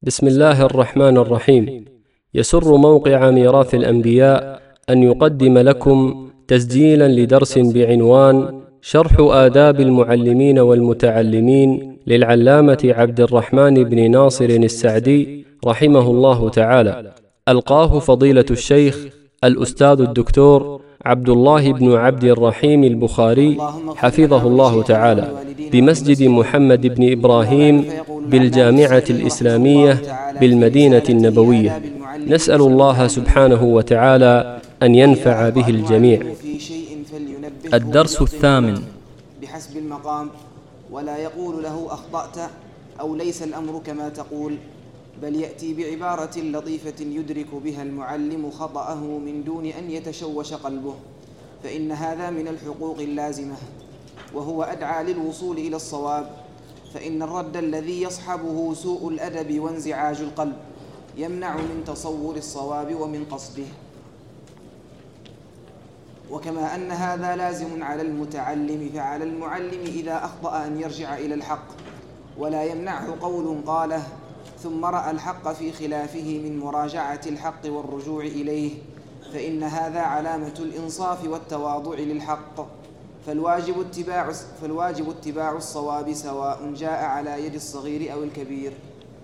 بسم الله الرحمن الرحيم. يسر موقع ميراث الأنبياء أن يقدم لكم تسجيلا لدرس بعنوان شرح آداب المعلمين والمتعلمين للعلامة عبد الرحمن بن ناصر السعدي رحمه الله تعالى، ألقاه فضيلة الشيخ الأستاذ الدكتور عبد الله بن عبد الرحيم البخاري حفظه الله تعالى بمسجد محمد بن إبراهيم بالجامعة الإسلامية بالمدينة النبوية. نسأل الله سبحانه وتعالى أن ينفع به الجميع. الدرس الثامن: بحسب المقام، ولا يقول له أخطأت أو ليس الأمر كما تقول، بل يأتي بعبارة لطيفة يدرك بها المعلم خطأه من دون أن يتشوش قلبه، فإن هذا من الحقوق اللازمة، وهو أدعى للوصول إلى الصواب، فإن الرد الذي يصحبه سوء الأدب وانزعاج القلب يمنع من تصور الصواب ومن قصده. وكما أن هذا لازم على المتعلم، فعلى المعلم إذا أخطأ أن يرجع إلى الحق، ولا يمنعه قول قاله ثم رأى الحق في خلافه من مراجعة الحق والرجوع إليه، فإن هذا علامة الإنصاف والتواضع للحق، فالواجب اتباع الصواب سواء جاء على يد الصغير أو الكبير.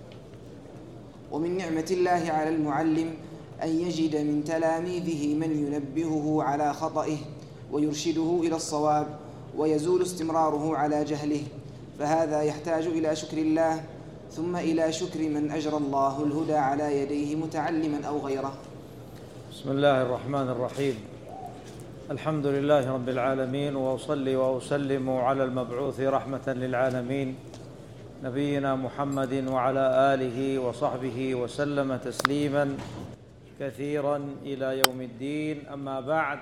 ومن نعمة الله على المعلم أن يجد من تلاميذه من ينبهه على خطئه ويرشده إلى الصواب ويزول استمراره على جهله، فهذا يحتاج إلى شكر الله، ثم إلى شكر من أجرى الله الهدى على يديه متعلما أو غيره. بسم الله الرحمن الرحيم. الحمد لله رب العالمين، وأصلي وأسلم على المبعوث رحمة للعالمين نبينا محمد وعلى آله وصحبه وسلم تسليما كثيرا إلى يوم الدين. أما بعد،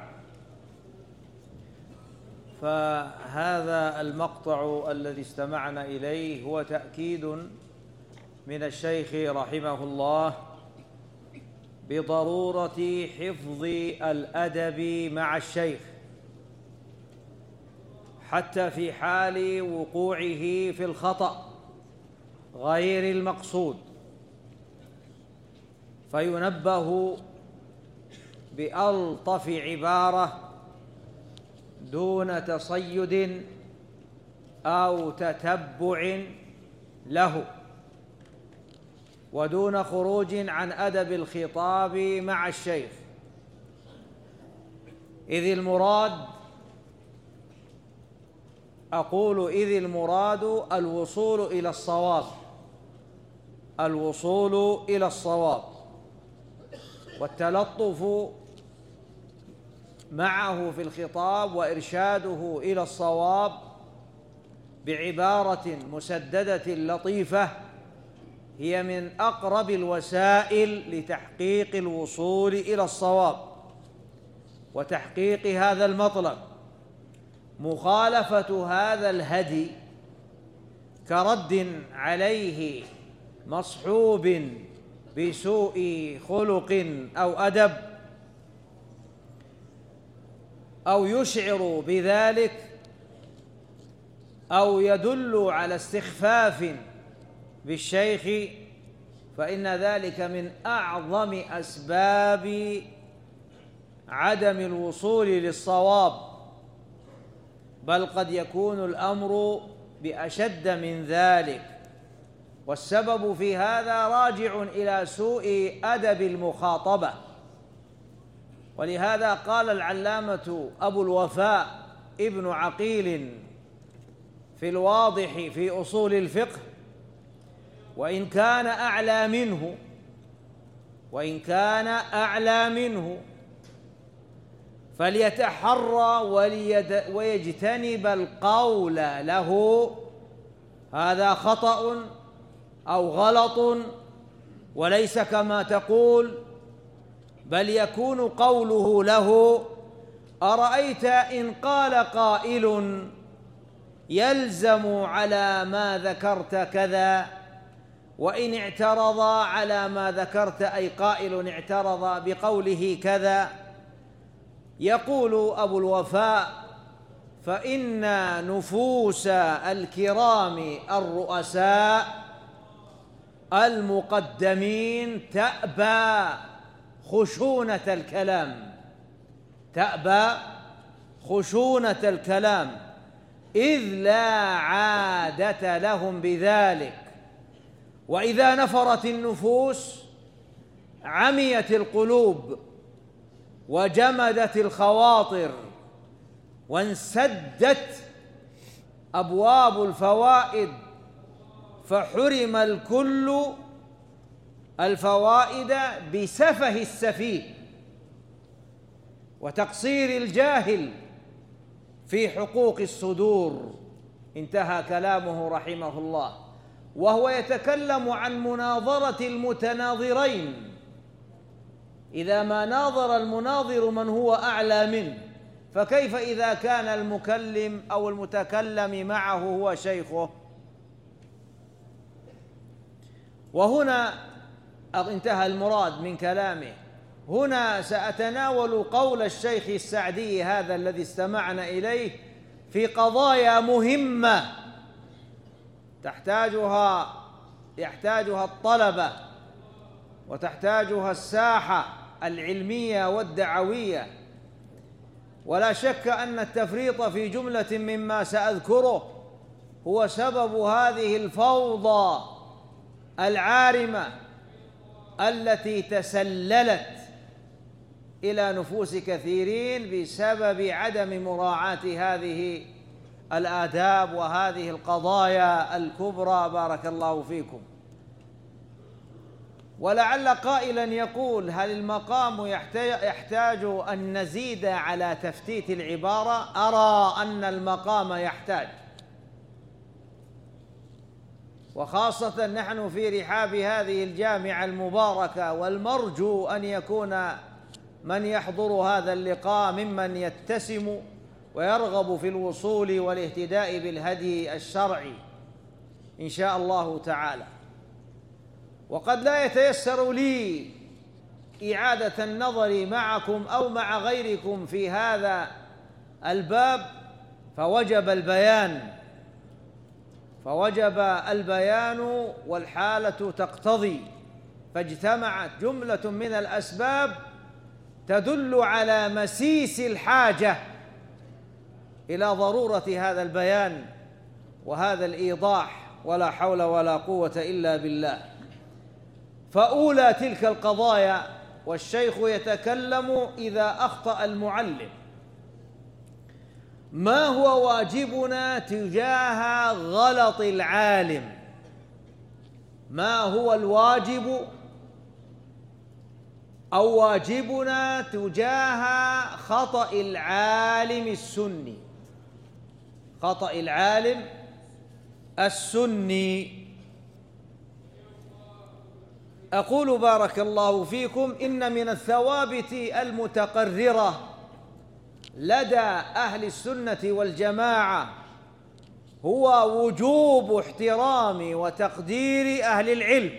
فهذا المقطع الذي استمعنا إليه هو تأكيد من الشيخ رحمه الله بضرورة حفظ الأدب مع الشيخ حتى في حال وقوعه في الخطأ غير المقصود، فينبه بألطف عبارة دون تصيد أو تتبع له، ودون خروج عن أدب الخطاب مع الشيخ، إذ المراد الوصول إلى الصواب، الوصول إلى الصواب والتلطف معه في الخطاب وإرشاده إلى الصواب بعبارة مسددة لطيفة هي من أقرب الوسائل لتحقيق الوصول إلى الصواب وتحقيق هذا المطلب. مخالفة هذا الهدي كرد عليه مصحوب بسوء خلق أو أدب، أو يشعر بذلك، أو يدل على استخفاف بالشيخ، فإن ذلك من أعظم أسباب عدم الوصول للصواب، بل قد يكون الأمر بأشد من ذلك. والسبب في هذا راجع إلى سوء أدب المخاطبة، ولهذا قال العلامة أبو الوفاء ابن عقيل في الواضح في أصول الفقه: وإن كان أعلى منه فليتحرى ويجتنب القول له هذا خطأ أو غلط وليس كما تقول، بل يكون قوله له: أرأيت إن قال قائل يلزم على ما ذكرت كذا، وإن اعترض على ما ذكرت، أي قائل اعترض بقوله كذا. يقول أبو الوفاء: فإن نفوس الكرام الرؤساء المقدمين تأبى خشونة الكلام، تأبى خشونة الكلام، إذ لا عادة لهم بذلك. وإذا نفرت النفوس عميت القلوب وجمدت الخواطر وانسدت أبواب الفوائد، فحرم الكل الفوائد بسفه السفيه وتقصير الجاهل في حقوق الصدور. انتهى كلامه رحمه الله، وهو يتكلم عن مناظرة المتناظرين إذا ما ناظر المناظر من هو أعلى منه، فكيف إذا كان المكلم أو المتكلم معه هو شيخه؟ وهنا انتهى المراد من كلامه. هنا سأتناول قول الشيخ السعدي هذا الذي استمعنا إليه في قضايا مهمة يحتاجها الطلبة وتحتاجها الساحة العلمية والدعوية. ولا شك أن التفريط في جملة مما سأذكره هو سبب هذه الفوضى العارمة التي تسللت إلى نفوس كثيرين بسبب عدم مراعاة هذه الآداب وهذه القضايا الكبرى. بارك الله فيكم. ولعل قائلا يقول: هل المقام يحتاج أن نزيد على تفتيت العبارة؟ أرى أن المقام يحتاج، وخاصة نحن في رحاب هذه الجامعة المباركة، والمرجو أن يكون من يحضر هذا اللقاء ممن يتسم ويرغب في الوصول والاهتداء بالهدي الشرعي إن شاء الله تعالى. وقد لا يتيسر لي إعادة النظر معكم أو مع غيركم في هذا الباب، فوجب البيان والحالة تقتضي، فاجتمعت جملة من الأسباب تدل على مسيس الحاجة إلى ضرورة هذا البيان وهذا الإيضاح، ولا حول ولا قوة إلا بالله. فأولى تلك القضايا، والشيخ يتكلم إذا أخطأ المعلم: ما هو واجبنا تجاه غلط العالم؟ ما هو الواجب أو واجبنا تجاه خطأ العالم السني؟ خطأ العالم السني. أقول بارك الله فيكم: إن من الثوابت المتقررة لدى أهل السنة والجماعة هو وجوب احترام وتقدير أهل العلم،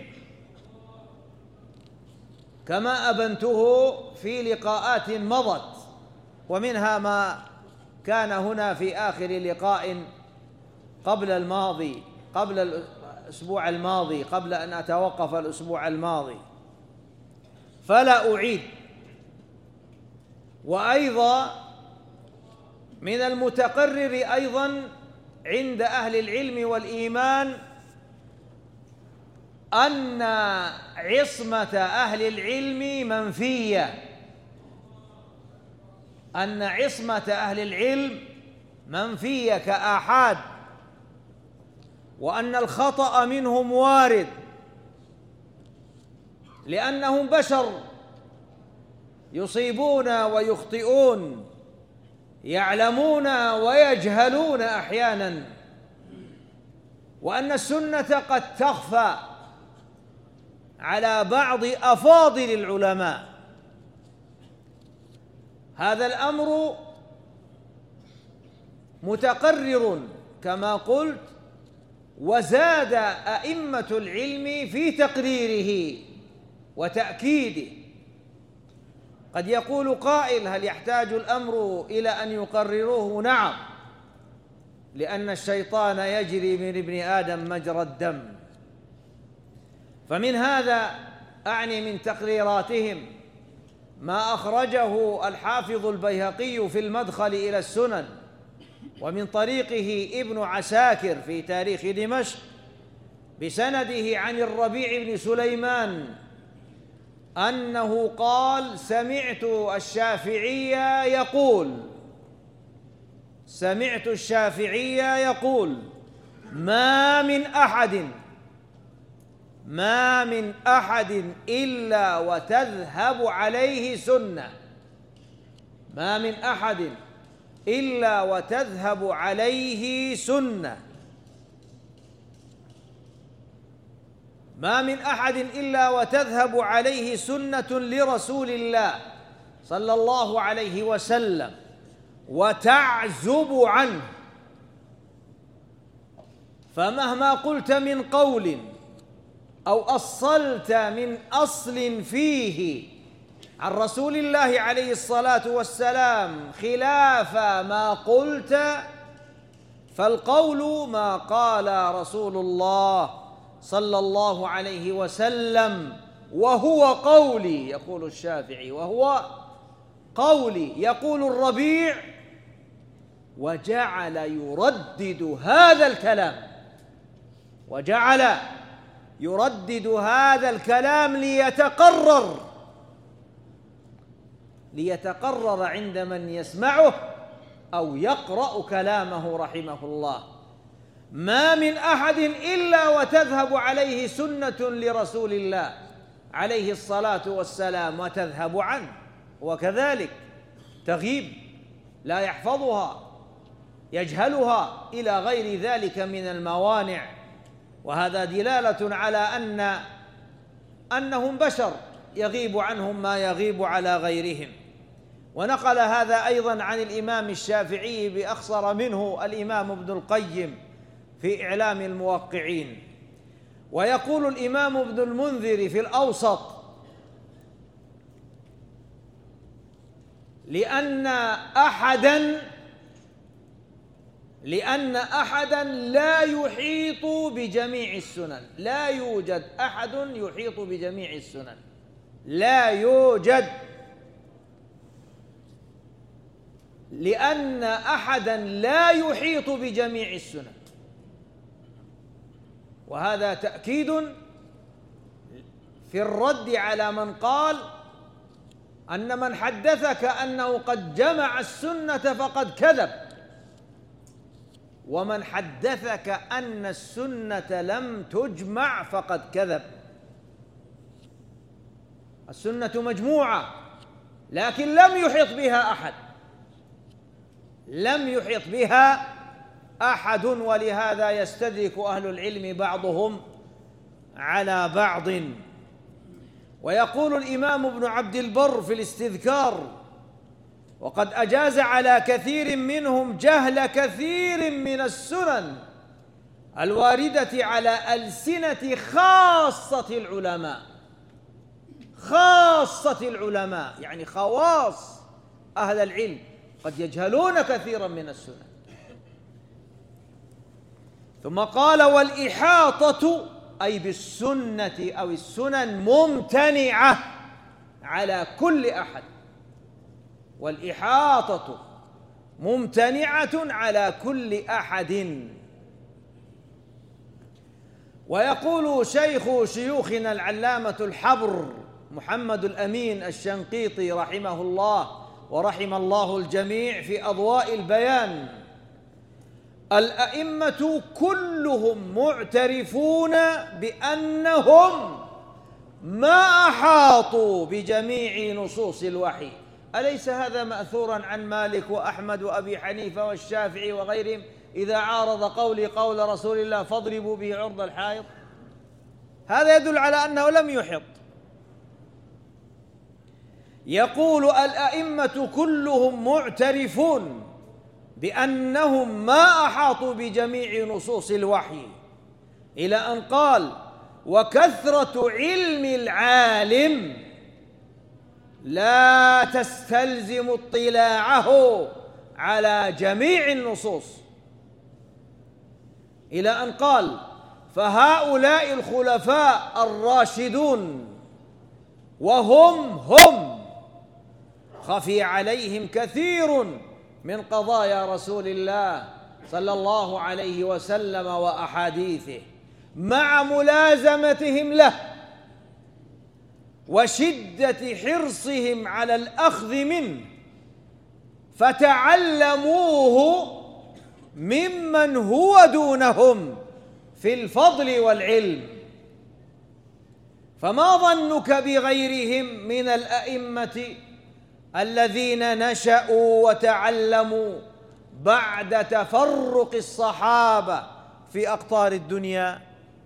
كما أبنته في لقاءات مضت، ومنها ما كان هنا في آخر لقاء قبل الأسبوع الماضي، قبل أن أتوقف الأسبوع الماضي، فلا أعيد. وأيضا من المتقرر أيضا عند أهل العلم والإيمان أن عصمة أهل العلم منفية، أن عصمة أهل العلم منفية كآحاد، وأن الخطأ منهم وارد، لأنهم بشر يصيبون ويخطئون، يعلمون ويجهلون أحيانا، وأن السنة قد تخفى على بعض أفاضل العلماء. هذا الأمر متقرر كما قلت، وزاد أئمة العلم في تقريره وتأكيده. قد يقول قائل: هل يحتاج الأمر إلى أن يقرروه؟ نعم، لأن الشيطان يجري من ابن آدم مجرى الدم، فمن هذا أعني من تقريراتهم ما أخرجه الحافظ البيهقي في المدخل إلى السنن ومن طريقه ابن عساكر في تاريخ دمشق بسنده عن الربيع بن سليمان أنه قال: سمعت الشافعي يقول ما من أحد إلا وتذهب عليه سنة، ما من أحد إلا وتذهب عليه سنة، ما من أحد إلا وتذهب عليه سنة لرسول الله صلى الله عليه وسلم وتعزب عنه، فمهما قلت من قول أو أصلت من أصل فيه عن رسول الله عليه الصلاة والسلام خلاف ما قلت، فالقول ما قال رسول الله صلى الله عليه وسلم وهو قولي، يقول الشافعي، وهو قولي. يقول الربيع: وجعل يردد هذا الكلام ليتقرر عند من يسمعه أو يقرأ كلامه رحمه الله. ما من أحد إلا وتذهب عليه سنة لرسول الله عليه الصلاة والسلام وتذهب عنه، وكذلك تغيب، لا يحفظها، يجهلها، إلى غير ذلك من الموانع. وهذا دلالة على أنهم بشر يغيب عنهم ما يغيب على غيرهم. ونقل هذا أيضا عن الإمام الشافعي بأخصر منه الإمام ابن القيم في إعلام الموقعين. ويقول الإمام ابن المنذر في الأوسط: لأن أحدا لا يحيط بجميع السنن، لا يوجد أحد يحيط بجميع السنن، لا يوجد، لأن أحدا لا يحيط بجميع السنن. وهذا تأكيد في الرد على من قال أن من حدثك أنه قد جمع السنة فقد كذب، ومن حدثك أن السنة لم تجمع فقد كذب. السنة مجموعة لكن لم يحيط بها أحد، ولهذا يستدرك أهل العلم بعضهم على بعض. ويقول الإمام ابن عبد البر في الاستذكار: وقد أجاز على كثير منهم جهل كثير من السنن الواردة على ألسنة خاصة العلماء، يعني خواص أهل العلم قد يجهلون كثيرا من السنن. ثم قال: والإحاطة أي بالسنة أو السنن ممتنعة على كل أحد، والإحاطة ممتنعة على كل أحد. ويقول شيخ شيوخنا العلامة الحبر محمد الأمين الشنقيطي رحمه الله ورحم الله الجميع في أضواء البيان: الأئمة كلهم معترفون بأنهم ما أحاطوا بجميع نصوص الوحي. أليس هذا مأثورا عن مالك وأحمد وأبي حنيفة والشافعي وغيرهم؟ إذا عارض قولي قول رسول الله فاضربوا به عرض الحائط. هذا يدل على أنه لم يحط. يقول: الأئمة كلهم معترفون بأنهم ما أحاطوا بجميع نصوص الوحي، إلى أن قال: وكثرة علم العالم لا تستلزم اطلاعه على جميع النصوص، إلى أن قال: فهؤلاء الخلفاء الراشدون وهم خفي عليهم كثير من قضايا رسول الله صلى الله عليه وسلم وأحاديثه، مع ملازمتهم له وشدة حرصهم على الأخذ منه، فتعلموه ممن هو دونهم في الفضل والعلم. فما ظنك بغيرهم من الأئمة الذين نشأوا وتعلموا بعد تفرق الصحابة في أقطار الدنيا؟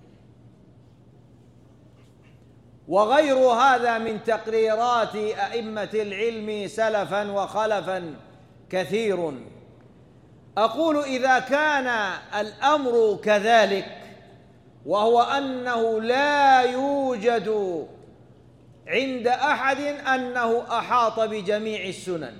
وغير هذا من تقريرات أئمة العلم سلفا وخلفا كثير. أقول إذا كان الأمر كذلك، وهو أنه لا يوجد عند أحد أنه أحاط بجميع السنن،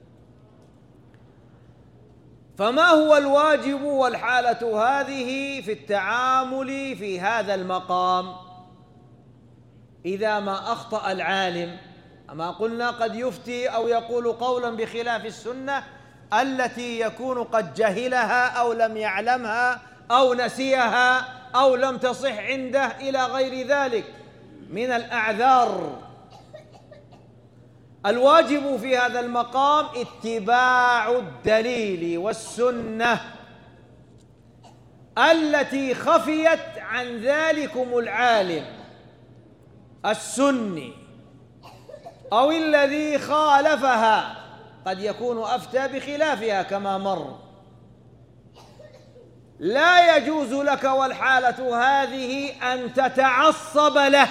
فما هو الواجب والحالة هذه في التعامل في هذا المقام إذا ما أخطأ العالم؟ أما قلنا قد يفتي أو يقول قولا بخلاف السنة التي يكون قد جهلها أو لم يعلمها أو نسيها أو لم تصح عنده إلى غير ذلك من الأعذار. الواجب في هذا المقام اتباع الدليل والسنة التي خفيت عن ذلكم العالم السني أو الذي خالفها، قد يكون أفتى بخلافها كما مر. لا يجوز لك والحالة هذه أن تتعصب له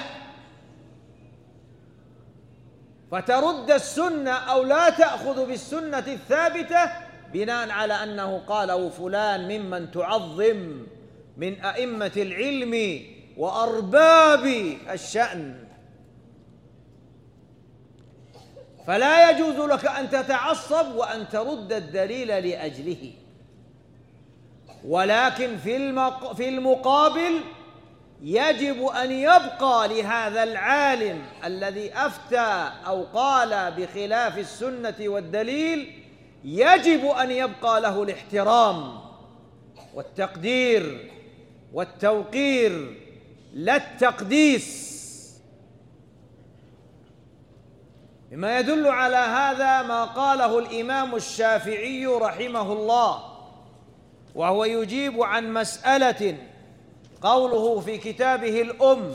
فترد السنة أو لا تأخذ بالسنة الثابتة بناء على أنه قاله فلان ممن تعظم من أئمة العلم وأرباب الشأن. فلا يجوز لك أن تتعصب وأن ترد الدليل لأجله، ولكن في المقابل يجب أن يبقى لهذا العالم الذي أفتى أو قال بخلاف السنة والدليل، يجب أن يبقى له الاحترام والتقدير والتوقير لا التقديس. مما يدل على هذا ما قاله الإمام الشافعي رحمه الله، وهو يجيب عن مسألة، قوله في كتابه الأم،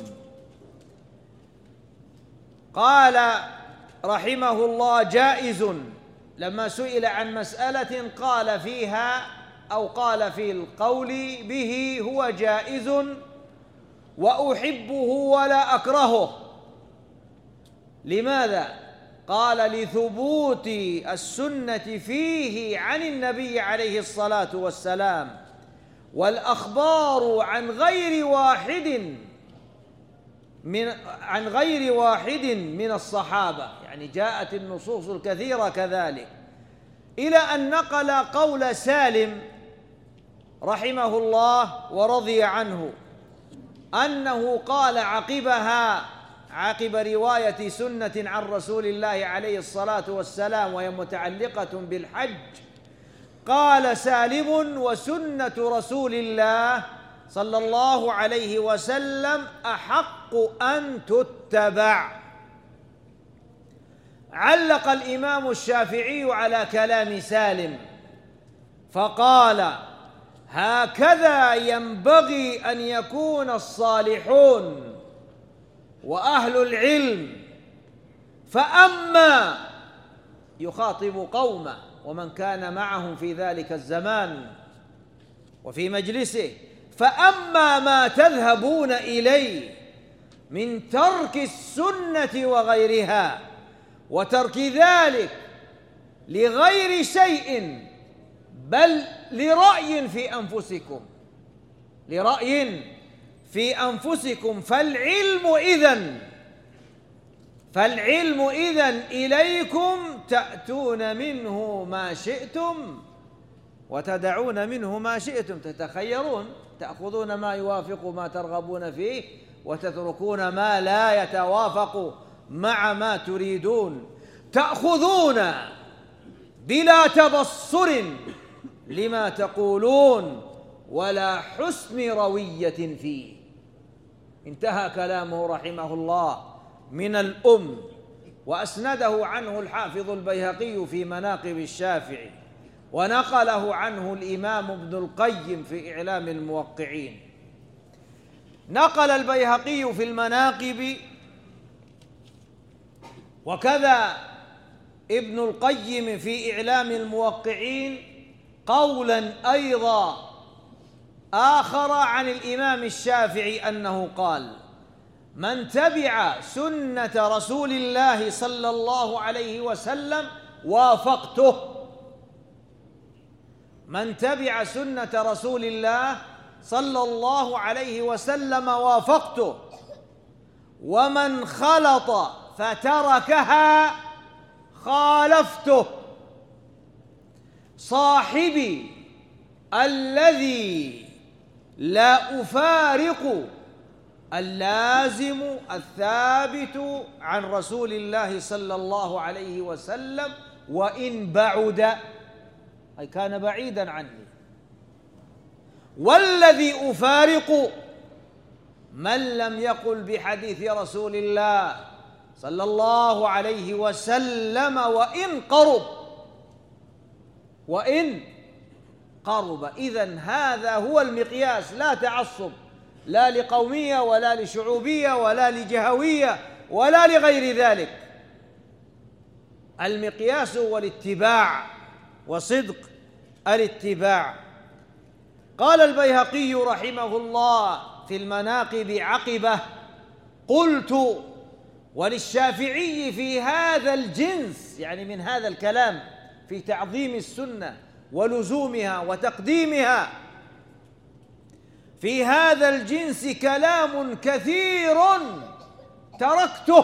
قال رحمه الله: جائز، لما سئل عن مسألة قال فيها أو قال في القول به هو جائز وأحبه ولا أكرهه. لماذا؟ قال: لثبوت السنة فيه عن النبي عليه الصلاة والسلام، والأخبار عن غير واحد من الصحابة، يعني جاءت النصوص الكثيرة كذلك، إلى أن نقل قول سالم رحمه الله ورضي عنه أنه قال عقب رواية سنة عن رسول الله عليه الصلاة والسلام وهي متعلقة بالحج، قال سالم: وسنة رسول الله صلى الله عليه وسلم أحق أن تتبع. علق الإمام الشافعي على كلام سالم فقال: هكذا ينبغي أن يكون الصالحون وأهل العلم، فأما، يخاطب قومه ومن كان معهم في ذلك الزمان وفي مجلسه، فأما ما تذهبون إليه من ترك السنة وغيرها وترك ذلك لغير شيء بل لرأي في أنفسكم فالعلم إذن إليكم تأتون منه ما شئتم وتدعون منه ما شئتم، تتخيرون. تأخذون ما يوافق ما ترغبون فيه وتتركون ما لا يتوافق مع ما تريدون، تأخذون بلا تبصر لما تقولون ولا حسن روية فيه. انتهى كلامه رحمه الله من الأم، وأسنده عنه الحافظ البيهقي في مناقب الشافعي، ونقله عنه الإمام ابن القيم في إعلام الموقعين. نقل البيهقي في المناقب وكذا ابن القيم في إعلام الموقعين قولا أيضا آخر عن الإمام الشافعي أنه قال: من تبع سنة رسول الله صلى الله عليه وسلم وافقته. من تبع سنة رسول الله صلى الله عليه وسلم وافقته، ومن خلط فتركها خالفته. صاحبي الذي لا أفارق اللازم الثابت عن رسول الله صلى الله عليه وسلم وإن بعد، أي كان بعيدا عني، والذي أفارق من لم يقل بحديث رسول الله صلى الله عليه وسلم وإن قرب. إذن هذا هو المقياس، لا تعصب، لا لقومية ولا لشعوبية ولا لجهوية ولا لغير ذلك. المقياس هو الاتباع وصدق الاتباع. قال البيهقي رحمه الله في المناقب عقبه: قلت وللشافعي في هذا الجنس، يعني من هذا الكلام في تعظيم السنة ولزومها وتقديمها، في هذا الجنس كلام كثير تركته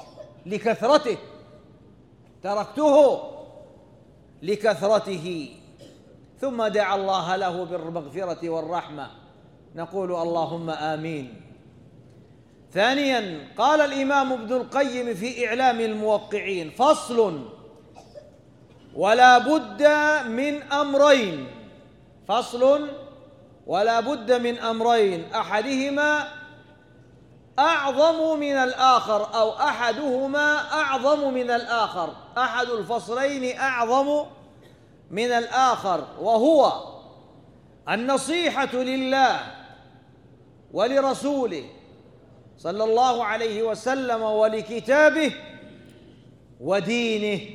لكثرته. ثم دعا الله له بالمغفرة والرحمة، نقول اللهم آمين. ثانيا، قال الإمام ابن القيم في إعلام الموقعين: فصل: ولا بد من أمرين. فصل: ولا بد من أمرين، أحدهما أعظم من الآخر، أو أحدهما أعظم من الآخر، أحد الفصلين أعظم من الآخر، وهو النصيحة لله ولرسوله صلى الله عليه وسلم ولكتابه ودينه،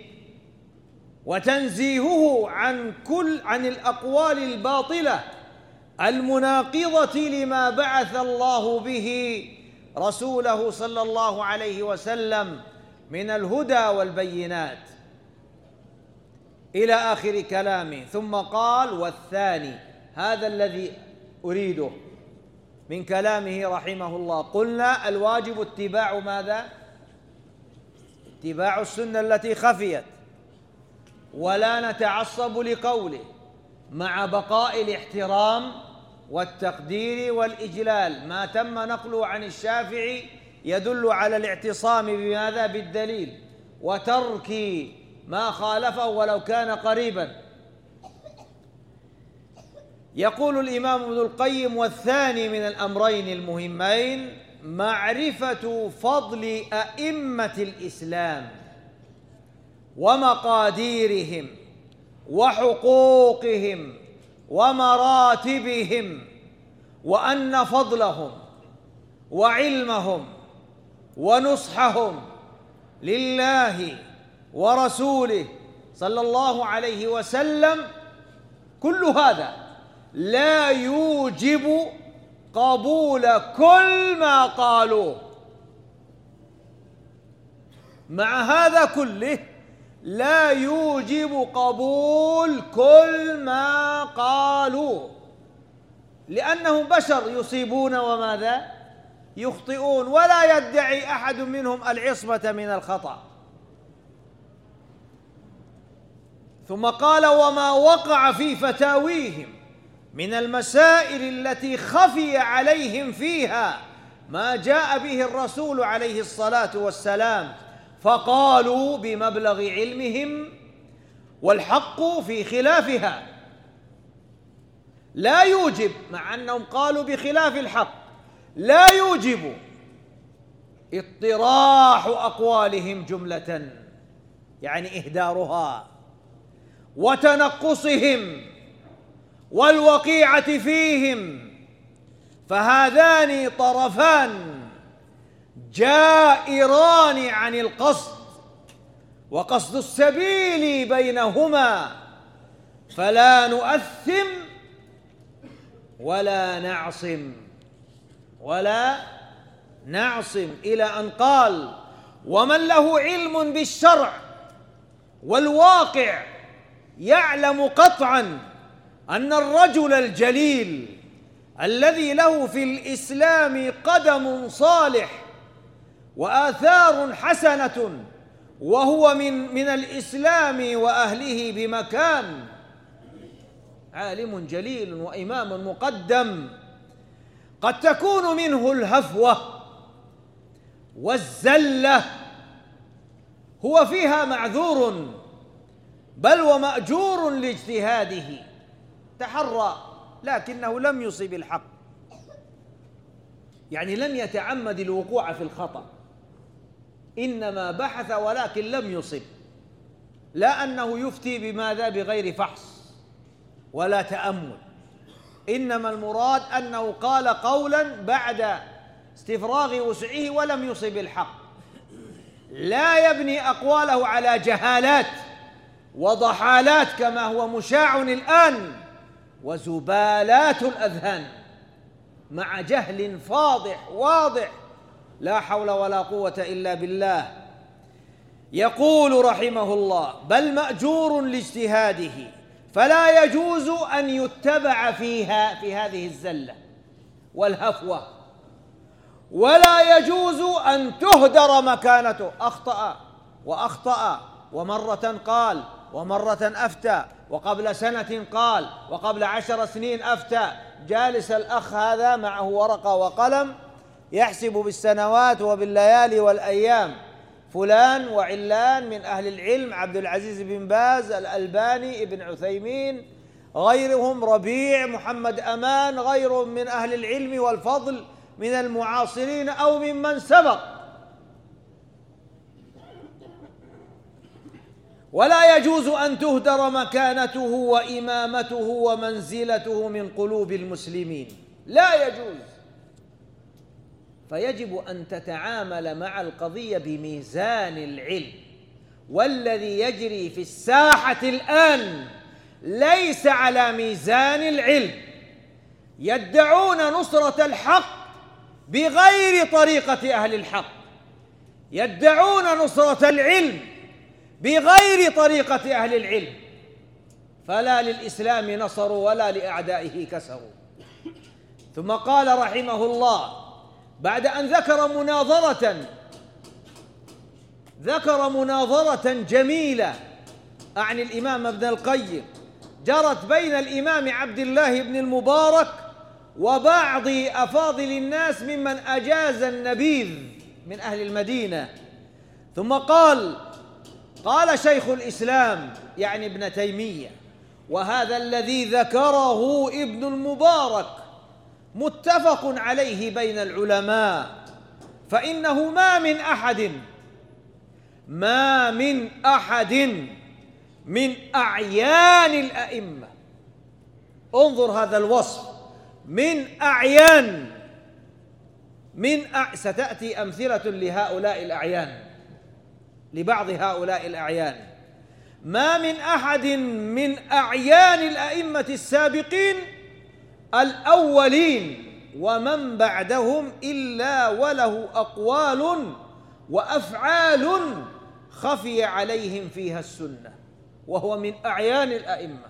وتنزيهه عن الأقوال الباطلة المناقضة لما بعث الله به رسوله صلى الله عليه وسلم من الهدى والبينات، إلى آخر كلامه. ثم قال: والثاني، هذا الذي أريده من كلامه رحمه الله. قلنا الواجب اتباع ماذا؟ اتباع السنة التي خفيت، ولا نتعصب لقوله، مع بقاء الاحترام والتقدير والإجلال. ما تم نقله عن الشافعي يدل على الاعتصام بماذا؟ بالدليل، وترك ما خالفه ولو كان قريبا. يقول الإمام ابن القيم: والثاني من الأمرين المهمين معرفة فضل أئمة الإسلام ومقاديرهم وحقوقهم ومراتبهم، وأن فضلهم وعلمهم ونصحهم لله ورسوله صلى الله عليه وسلم، كل هذا لا يوجب قبول كل ما قالوه. مع هذا كله لا يوجب قبول كل ما قالوه، لأنهم بشر يصيبون وماذا؟ يخطئون، ولا يدعي أحد منهم العصمة من الخطأ. ثم قال: وما وقع في فتاويهم من المسائل التي خفي عليهم فيها ما جاء به الرسول عليه الصلاة والسلام، فقالوا بمبلغ علمهم والحق في خلافها، لا يوجب، مع أنهم قالوا بخلاف الحق، لا يوجب اطراح أقوالهم جملة، يعني إهدارها وتنقصهم والوقيعة فيهم، فهذان طرفان جائران عن القصد، وقصد السبيل بينهما، فلا نؤثم ولا نعصم إلى أن قال: ومن له علم بالشرع والواقع يعلم قطعا أن الرجل الجليل الذي له في الإسلام قدم صالح وآثار حسنة وهو من الإسلام وأهله بمكان، عالم جليل وإمام مقدم، قد تكون منه الهفوة والزلة، هو فيها معذور بل ومأجور لاجتهاده، تحرى لكنه لم يصب الحق، يعني لم يتعمد الوقوع في الخطأ، إنما بحث ولكن لم يصب، لا أنه يفتي بماذا بغير فحص ولا تأمل، إنما المراد أنه قال قولا بعد استفراغ وسعه ولم يصب الحق، لا يبني أقواله على جهالات وضحالات كما هو مشاع الآن وزبالات الأذهان، مع جهل فاضح واضح، لا حول ولا قوة إلا بالله. يقول رحمه الله: بل مأجور لاجتهاده، فلا يجوز أن يتبع فيها في هذه الزلة والهفوة، ولا يجوز أن تهدر مكانته، أخطأ ومرة قال ومرة أفتى، وقبل سنة قال وقبل 10 سنين أفتى، جالس الأخ هذا معه ورقة وقلم يحسب بالسنوات وبالليالي والأيام، فلان وعلان من أهل العلم، عبد العزيز بن باز، الألباني، ابن عثيمين، غيرهم، ربيع، محمد أمان، غيرهم من أهل العلم والفضل من المعاصرين أو ممن سبق، ولا يجوز أن تهدر مكانته وإمامته ومنزلته من قلوب المسلمين، لا يجوز. فيجب أن تتعامل مع القضية بميزان العلم، والذي يجري في الساحة الآن ليس على ميزان العلم، يدعون نصرة الحق بغير طريقة أهل الحق، يدعون نصرة العلم بغير طريقة أهل العلم، فلا للإسلام نصروا ولا لأعدائه كسروا. ثم قال رحمه الله بعد أن ذكر مناظرة جميلة عن الإمام ابن القيم جرت بين الإمام عبد الله بن المبارك وبعض أفاضل الناس ممن أجاز النبيذ من أهل المدينة. ثم قال شيخ الإسلام يعني ابن تيمية: وهذا الذي ذكره ابن المبارك متفق عليه بين العلماء، فإنه ما من أحد من أعيان الأئمة، انظر هذا الوصف، من أعيان، ستأتي أمثلة لهؤلاء الأعيان، لبعض هؤلاء الأعيان، ما من أحد من أعيان الأئمة السابقين الأولين ومن بعدهم إلا وله أقوال وأفعال خفي عليهم فيها السنة، وهو من أعيان الأئمة،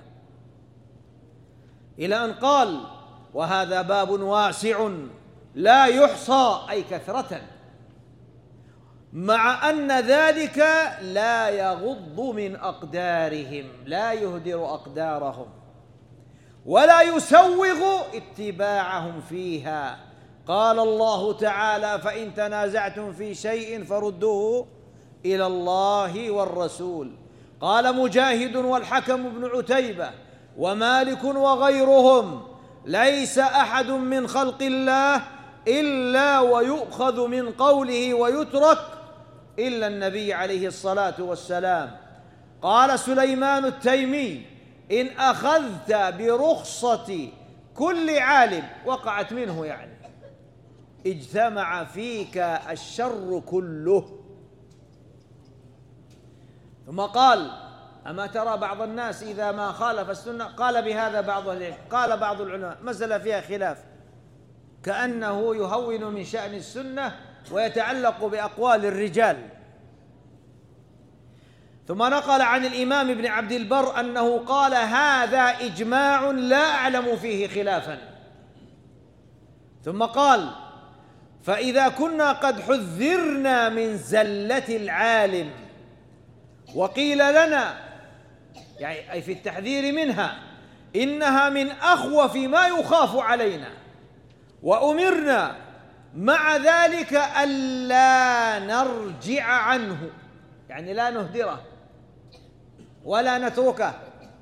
إلى أن قال: وهذا باب واسع لا يحصى، أي كثرة، مع أن ذلك لا يغض من أقدارهم، لا يهدر أقدارهم، ولا يسوغ اتباعهم فيها. قال الله تعالى: فإن تنازعتم في شيء فردوه إلى الله والرسول. قال مجاهد والحكم بن عتيبة ومالك وغيرهم: ليس أحد من خلق الله إلا ويؤخذ من قوله ويترك إلا النبي عليه الصلاة والسلام. قال سليمان التيمي: إن أخذت برخصة كل عالم وقعت منه، يعني اجتمع فيك الشر كله. ثم قال: أما ترى بعض الناس إذا ما خالف السنة قال بهذا بعض العلم، قال بعض العلماء مسألة فيها خلاف، كأنه يهون من شأن السنة ويتعلق بأقوال الرجال. ثم نقل عن الإمام ابن عبد البر أنه قال: هذا إجماع لا أعلم فيه خلافا. ثم قال: فإذا كنا قد حذرنا من زلة العالم وقيل لنا، يعني أي في التحذير منها، إنها من أخوف ما يخاف علينا، وأمرنا مع ذلك ألا نرجع عنه، يعني لا نهدره ولا نتركه،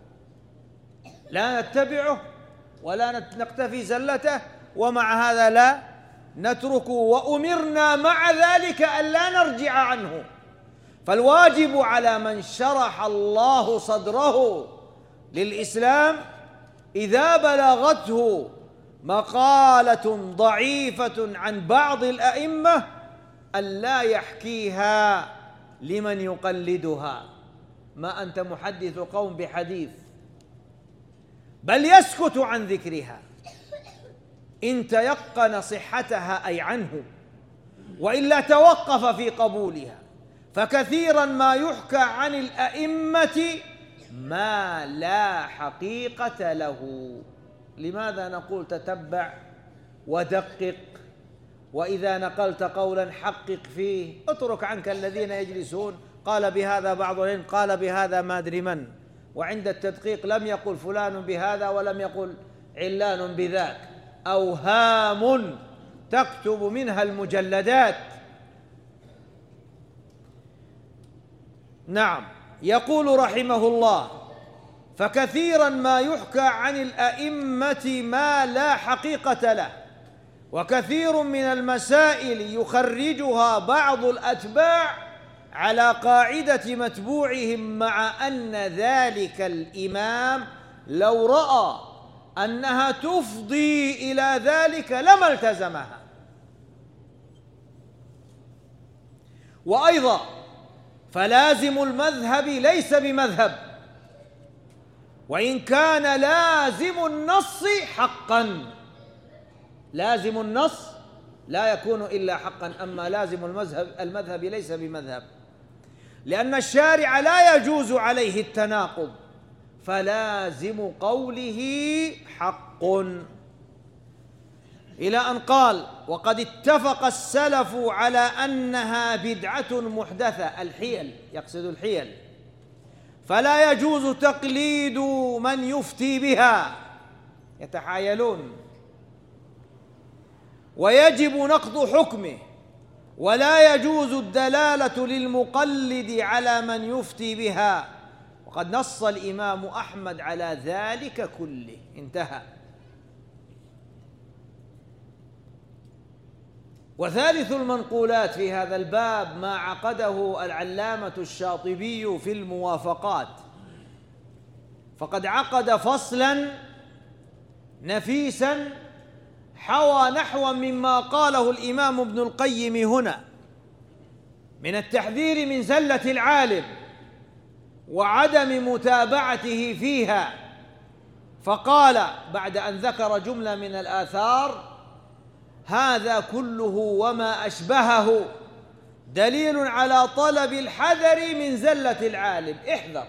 لا نتبعه ولا نقتفي زلته، ومع هذا لا نتركه، وأمرنا مع ذلك ألا نرجع عنه. فالواجب على من شرح الله صدره للإسلام إذا بلغته مقالة ضعيفة عن بعض الأئمة ألا يحكيها لمن يقلدها. ما أنت محدث قوم بحديث، بل يسكت عن ذكرها إن تيقن صحتها أي عنه، وإلا توقف في قبولها. فكثيرا ما يحكى عن الأئمة ما لا حقيقة له. لماذا نقول تتبع ودقق، وإذا نقلت قولا حقق فيه، اترك عنك الذين يجلسون قال بهذا بعض العلم، قال بهذا ما أدري من، وعند التدقيق لم يقل فلان بهذا ولم يقل علان بذاك، أوهام تكتب منها المجلدات. نعم، يقول رحمه الله: فكثيرا ما يحكى عن الأئمة ما لا حقيقة له، وكثير من المسائل يخرجها بعض الأتباع على قاعدة متبوعهم، مع أن ذلك الإمام لو رأى أنها تفضي إلى ذلك لما التزمها. وأيضا فلازم المذهب ليس بمذهب، وإن كان لازم النص حقا. لازم النص لا يكون إلا حقا، أما لازم المذهب ليس بمذهب، لأن الشارع لا يجوز عليه التناقض، فلازم قوله حق. إلى أن قال: وقد اتفق السلف على أنها بدعة محدثة، الحيل، يقصد الحيل، فلا يجوز تقليد من يفتي بها، يتحايلون، ويجب نقض حكمه، ولا يجوز الدلالة للمقلد على من يفتي بها، وقد نص الإمام أحمد على ذلك كله. انتهى. وثالث المنقولات في هذا الباب ما عقده العلامة الشاطبي في الموافقات، فقد عقد فصلا نفيسا حوى نحو مما قاله الإمام ابن القيم هنا من التحذير من زلة العالم وعدم متابعته فيها. فقال بعد أن ذكر جملة من الآثار: هذا كله وما أشبهه دليل على طلب الحذر من زلة العالم. احذر.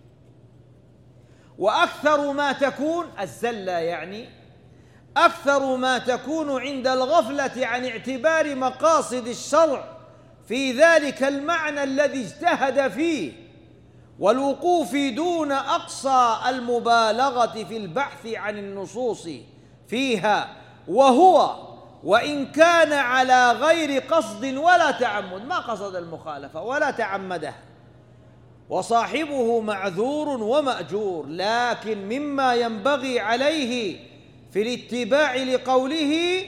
وأكثر ما تكون الزلة، يعني أكثر ما تكون عند الغفلة عن اعتبار مقاصد الشرع في ذلك المعنى الذي اجتهد فيه، والوقوف دون أقصى المبالغة في البحث عن النصوص فيها، وإن كان على غير قصد ولا تعمد، ما قصد المخالفة ولا تعمدها، وصاحبه معذور ومأجور، لكن مما ينبغي عليه في الاتباع لقوله،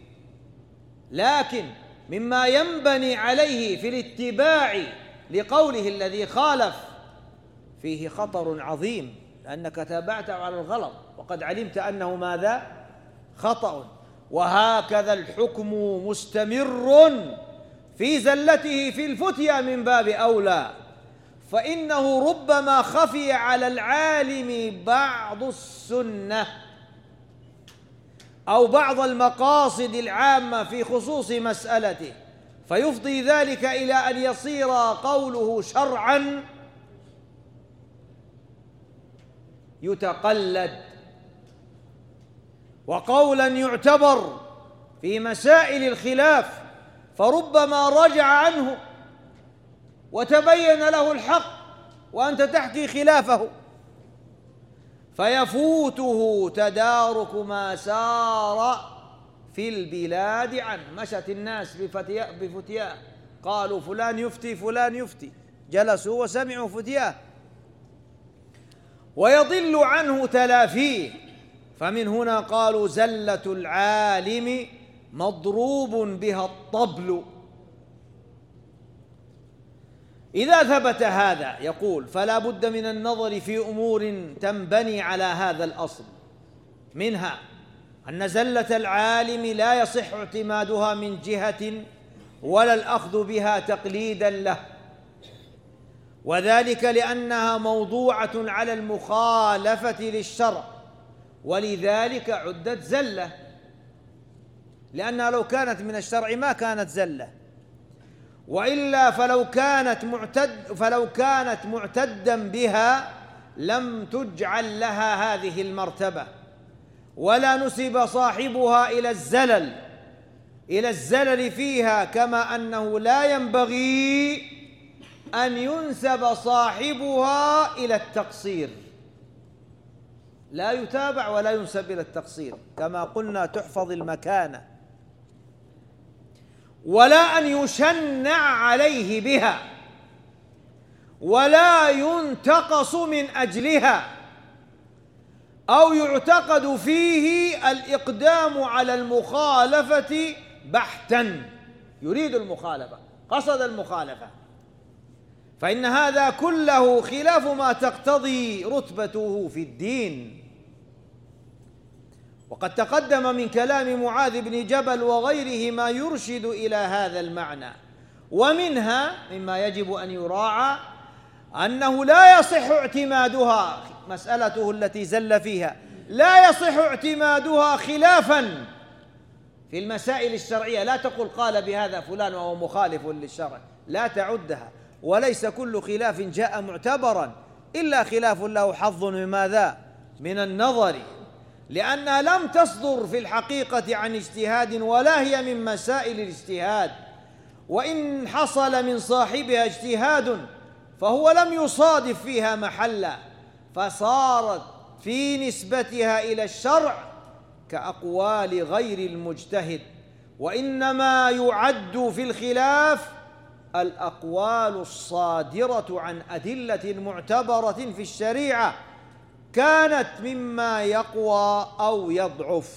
لكن مما ينبني عليه في الاتباع لقوله الذي خالف فيه خطر عظيم، لأنك تابعته على الغلط وقد علمت أنه ماذا؟ خطأ. وهكذا الحكم مستمر في زلته في الفتيا من باب أولى، فإنه ربما خفي على العالم بعض السنة أو بعض المقاصد العامة في خصوص مسألته، فيفضي ذلك إلى أن يصير قوله شرعا يتقلد، وقولا يعتبر في مسائل الخلاف، فربما رجع عنه وتبين له الحق وأنت تحكي خلافه، فيفوته تدارك ما سار في البلاد عنه. مشت الناس بفتياه، قالوا فلان يفتي فلان يفتي، جلسوا وسمعوا فتياه، ويضل عنه تلافيه. فمن هنا قالوا زلة العالم مضروب بها الطبل. إذا ثبت هذا يقول فلا بد من النظر في أمور تنبني على هذا الأصل، منها أن زلة العالم لا يصح اعتمادها من جهة ولا الأخذ بها تقليدا له، وذلك لأنها موضوعة على المخالفة للشرع، ولذلك عدت زلة، لأنها لو كانت من الشرع ما كانت زلة، وإلا فلو كانت معتدا بها لم تجعل لها هذه المرتبة، ولا نسب صاحبها إلى الزلل فيها، كما أنه لا ينبغي أن ينسب صاحبها إلى التقصير، لا يتابع ولا ينسب إلى التقصير كما قلنا تحفظ المكانة، ولا أن يشنع عليه بها، ولا ينتقص من أجلها، أو يعتقد فيه الإقدام على المخالفة بحتا، يريد المخالفة، قصد المخالفة، فإن هذا كله خلاف ما تقتضي رتبته في الدين. وقد تقدم من كلام معاذ بن جبل وغيره ما يرشد إلى هذا المعنى، ومنها مما يجب أن يراعى أنه لا يصح اعتمادها، مسألته التي زل فيها لا يصح اعتمادها خلافا في المسائل الشرعية، لا تقل قال بهذا فلان وهو مخالف للشرع، لا تعدها، وليس كل خلاف جاء معتبرا إلا خلاف له حظ من ماذا؟ من النظر، لأنها لم تصدر في الحقيقة عن اجتهاد ولا هي من مسائل الاجتهاد، وإن حصل من صاحبها اجتهاد فهو لم يصادف فيها محلا، فصارت في نسبتها إلى الشرع كأقوال غير المجتهد، وإنما يعد في الخلاف الأقوال الصادرة عن أدلة معتبرة في الشريعة كانت مما يقوى أو يضعف،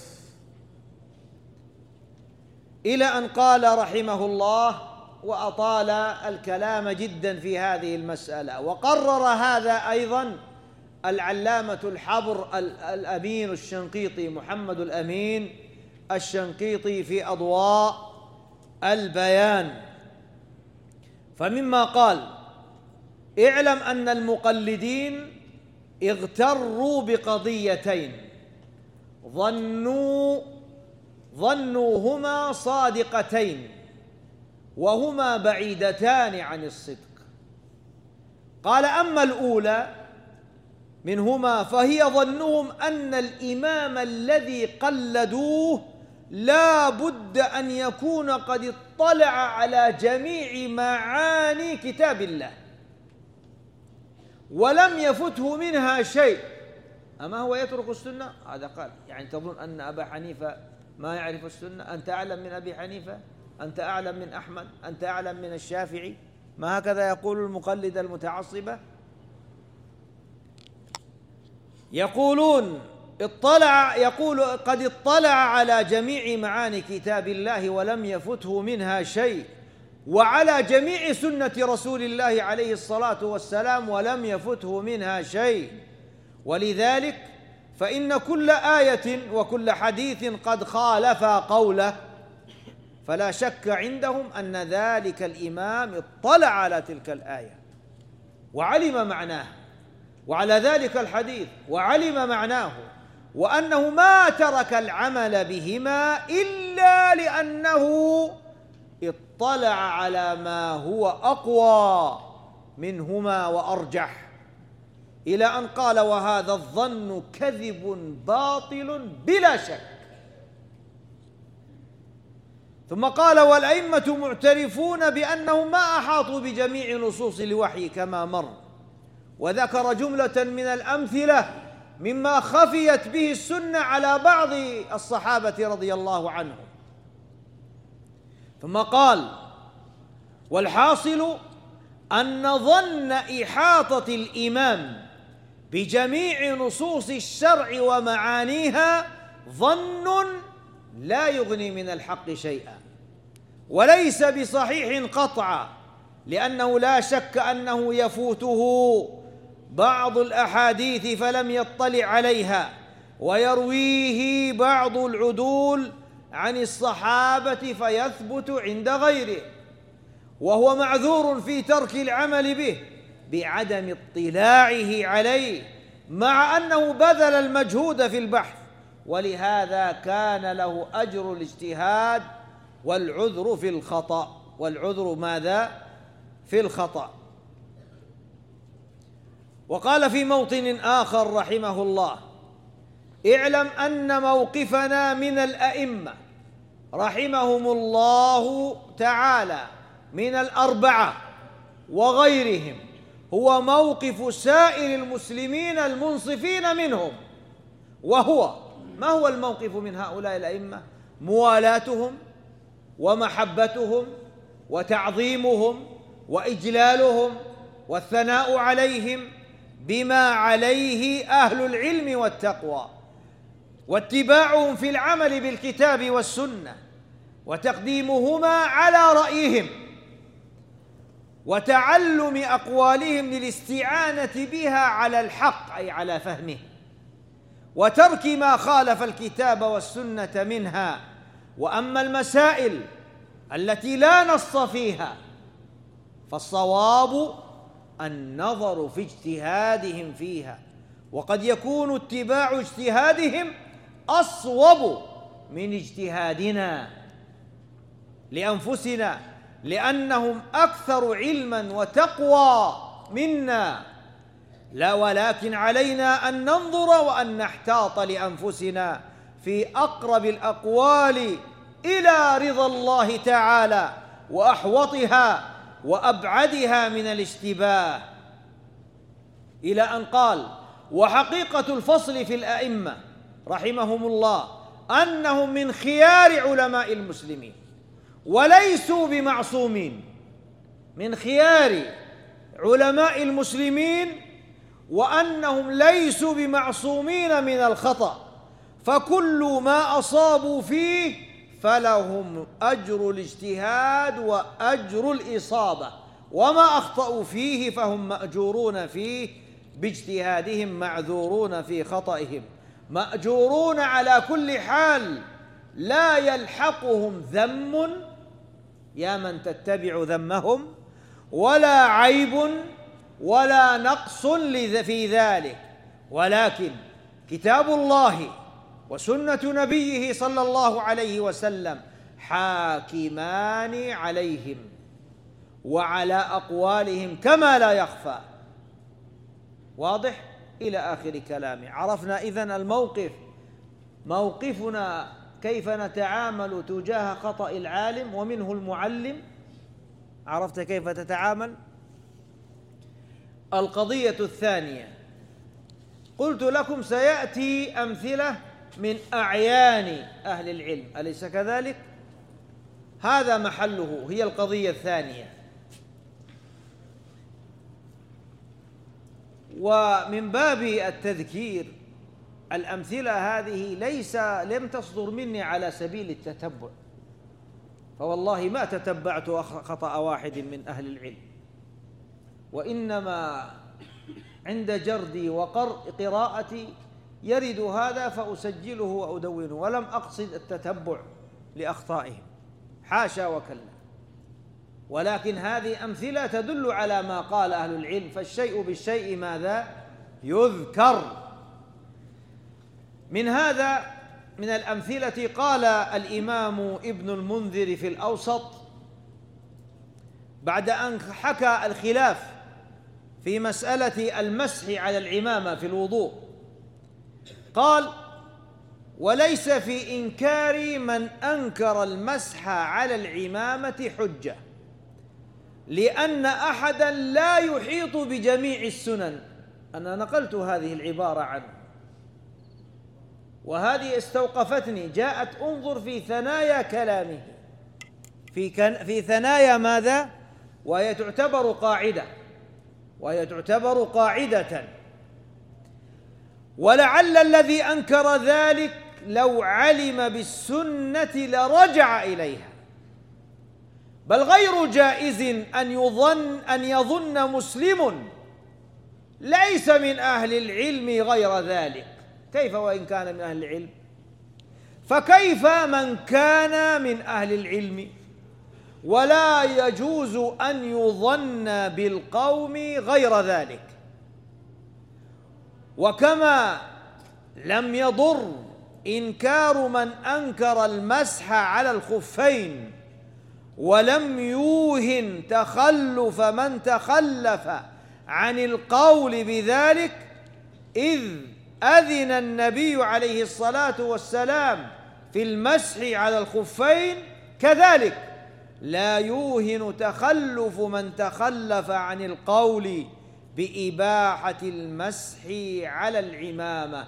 إلى أن قال رحمه الله وأطال الكلام جدا في هذه المسألة. وقرر هذا أيضا العلامة الحبر الأمين الشنقيطي، محمد الأمين الشنقيطي، في أضواء البيان، فمما قال: اعلم أن المقلدين اغتروا بقضيتين ظنوهما صادقتين وهما بعيدتان عن الصدق. قال: أما الأولى منهما فهي ظنهم أن الإمام الذي قلدوه لا بد أن يكون قد اطلع على جميع معاني كتاب الله، ولم يفته منها شيء، أما هو يترك السنة؟ هذا قال يعني تظن أن أبا حنيفة ما يعرف السنة؟ أنت أعلم من أبي حنيفة؟ أنت أعلم من أحمد؟ أنت أعلم من الشافعي؟ ما هكذا يقول المقلد المتعصبة؟ يقول قد اطلع على جميع معاني كتاب الله ولم يفته منها شيء، وعلى جميع سنة رسول الله عليه الصلاة والسلام ولم يفته منها شيء، ولذلك فإن كل آية وكل حديث قد خالف قوله، فلا شك عندهم أن ذلك الإمام اطلع على تلك الآية وعلم معناه، وعلى ذلك الحديث وعلم معناه، وأنه ما ترك العمل بهما إلا لأنه اطلع على ما هو أقوى منهما وأرجح، إلى أن قال: وهذا الظن كذب باطل بلا شك. ثم قال: والأئمة معترفون بأنهم ما أحاطوا بجميع نصوص الوحي كما مر، وذكر جملة من الأمثلة مما خفيت به السنة على بعض الصحابة رضي الله عنهم. ثم قال: والحاصل أن ظن إحاطة الإمام بجميع نصوص الشرع ومعانيها ظن لا يغني من الحق شيئا، وليس بصحيح قطعا، لأنه لا شك أنه يفوته بعض الأحاديث فلم يطلع عليها، ويرويه بعض العدول عن الصحابة فيثبت عند غيره، وهو معذور في ترك العمل به بعدم اطلاعه عليه، مع أنه بذل المجهود في البحث، ولهذا كان له أجر الاجتهاد والعذر في الخطأ. والعذر ماذا؟ في الخطأ. وقال في موطن آخر رحمه الله: اعلم أن موقفنا من الأئمة رحمهم الله تعالى من الأربعة وغيرهم هو موقف سائر المسلمين المنصفين منهم. وهو ما هو الموقف من هؤلاء الأئمة؟ موالاتهم ومحبتهم وتعظيمهم وإجلالهم والثناء عليهم بما عليه أهل العلم والتقوى، واتباعهم في العمل بالكتاب والسنة، وتقديمهما على رأيهم، وتعلم أقوالهم للاستعانة بها على الحق أي على فهمه، وترك ما خالف الكتاب والسنة منها. وأما المسائل التي لا نص فيها فالصواب النظر في اجتهادهم فيها، وقد يكون اتباع اجتهادهم أصوب من اجتهادنا لأنفسنا، لأنهم أكثر علما وتقوى منا. لا، ولكن علينا أن ننظر وأن نحتاط لأنفسنا في أقرب الأقوال إلى رضا الله تعالى وأحوطها وأبعدها من الاشتباه، إلى أن قال: وحقيقة الفصل في الأئمة رحمهم الله أنهم من خيار علماء المسلمين وليسوا بمعصومين، من خيار علماء المسلمين، وأنهم ليسوا بمعصومين من الخطأ، فكل ما أصابوا فيه فلهم أجر الاجتهاد وأجر الإصابة، وما أخطأوا فيه فهم مأجورون فيه باجتهادهم، معذورون في خطئهم، مأجورون على كل حال، لا يلحقهم ذم يا من تتبع ذمهم، ولا عيب ولا نقص في ذلك، ولكن كتاب الله وسنة نبيه صلى الله عليه وسلم حاكمان عليهم وعلى أقوالهم كما لا يخفى. واضح؟ إلى آخر كلامه. عرفنا إذن الموقف، موقفنا كيف نتعامل تجاه خطأ العالم ومنه المعلم. عرفت كيف تتعامل؟ القضية الثانية، قلت لكم سيأتي أمثلة من أعيان أهل العلم، أليس كذلك؟ هذا محله، هي القضية الثانية. ومن باب التذكير، الأمثلة هذه لم تصدر مني على سبيل التتبع، فوالله ما تتبعت خطأ واحد من أهل العلم، وإنما عند جردي وقراءتي يرد هذا فأسجله وأدونه، ولم أقصد التتبع لأخطائهم، حاشا وكلا، ولكن هذه أمثلة تدل على ما قال أهل العلم، فالشيء بالشيء ماذا؟ يذكر. من هذا، من الأمثلة، قال الإمام ابن المنذر في الأوسط بعد أن حكى الخلاف في مسألة المسح على العمامة في الوضوء، قال: وليس في إنكار من أنكر المسح على العمامة حجة، لأن أحدا لا يحيط بجميع السنن. أنا نقلت هذه العبارة عنه، وهذه استوقفتني، جاءت انظر في ثنايا كلامه، في ثنايا ماذا؟ وهي تعتبر قاعدة، ولعل الذي أنكر ذلك لو علم بالسنة لرجع إليها، بل غير جائز أن يظن مسلم ليس من أهل العلم غير ذلك. كيف وإن كان من أهل العلم؟ فكيف من كان من أهل العلم؟ ولا يجوز أن يظن بالقوم غير ذلك. وكما لم يضر إنكار من أنكر المسح على الخفين، ولم يوهن تخلف من تخلف عن القول بذلك، إذ أذن النبي عليه الصلاة والسلام في المسح على الخفين، كذلك لا يوهن تخلف من تخلف عن القول بإباحة المسح على العمامة.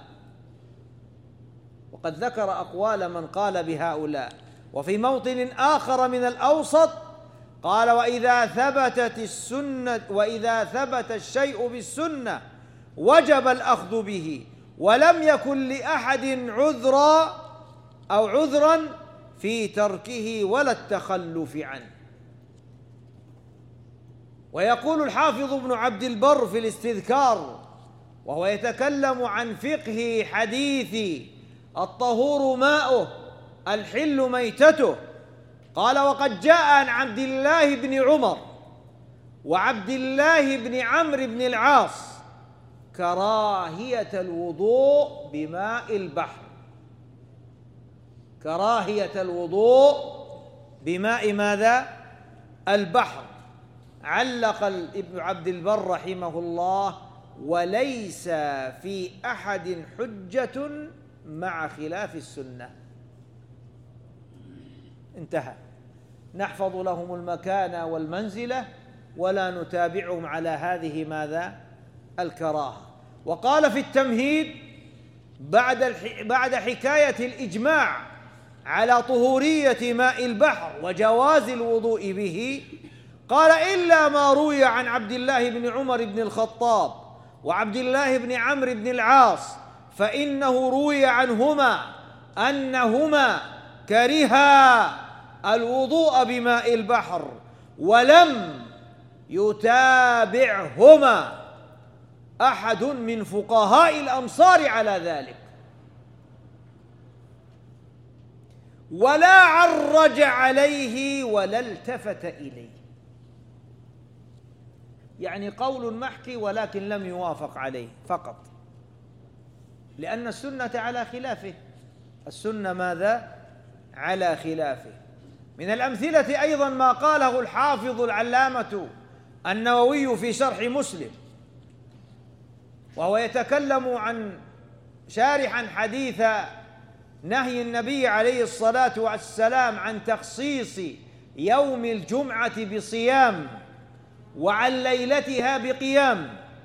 وقد ذكر أقوال من قال بهؤلاء. وفي موطن آخر من الأوسط قال: وإذا ثبت الشيء بالسنة وجب الأخذ به، ولم يكن لأحد عذرا في تركه ولا التخلف عنه. ويقول الحافظ ابن عبد البر في الاستذكار وهو يتكلم عن فقه حديث الطهور ماؤه الحل ميتته، قال: وقد جاء عن عبد الله بن عمر وعبد الله بن عمرو بن العاص كراهية الوضوء بماء البحر، كراهية الوضوء بماء ماذا؟ البحر. علق ابن عبد البر رحمه الله: وليس في أحد حجة مع خلاف السنة. انتهى. نحفظ لهم المكانة والمنزلة ولا نتابعهم على هذه ماذا؟ الكراهة. وقال في التمهيد بعد حكاية الإجماع على طهورية ماء البحر وجواز الوضوء به، قال: إلا ما روي عن عبد الله بن عمر بن الخطاب وعبد الله بن عمرو بن العاص، فإنه روي عنهما أنهما كرها الوضوء بماء البحر، ولم يتابعهما أحد من فقهاء الأمصار على ذلك، ولا عرج عليه ولا التفت إليه. يعني قول محكي ولكن لم يوافق عليه فقط، لأن السنة على خلافه. السنة ماذا؟ على خلافه. من الأمثلة أيضا ما قاله الحافظ العلامة النووي في شرح مسلم، وهو يتكلم عن شارحا حديث نهي النبي عليه الصلاة والسلام عن تخصيص يوم الجمعة بصيام وعن ليلتها بقيام،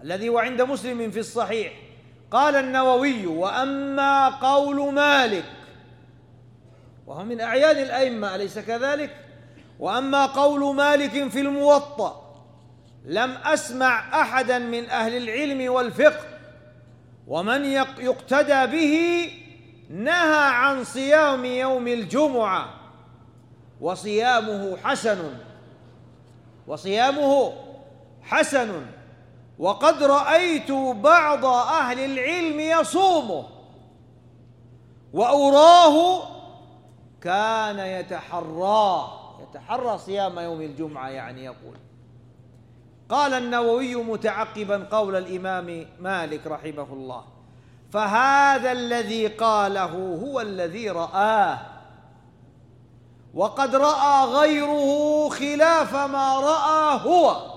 الذي هو عند مسلم في الصحيح. قال النووي: وأما قول مالك، وهو من أعيان الأئمة أليس كذلك؟ وأما قول مالك في الموطأ لم أسمع أحدا من أهل العلم والفقه ومن يقتدى به نهى عن صيام يوم الجمعة، وصيامه حسن، وقد رأيت بعض أهل العلم يصومه وأراه كان يتحرى صيام يوم الجمعة، يعني يقول. قال النووي متعقبا قول الإمام مالك رحمه الله: فهذا الذي قاله هو الذي رآه، وقد رأى غيره خلاف ما رأى هو،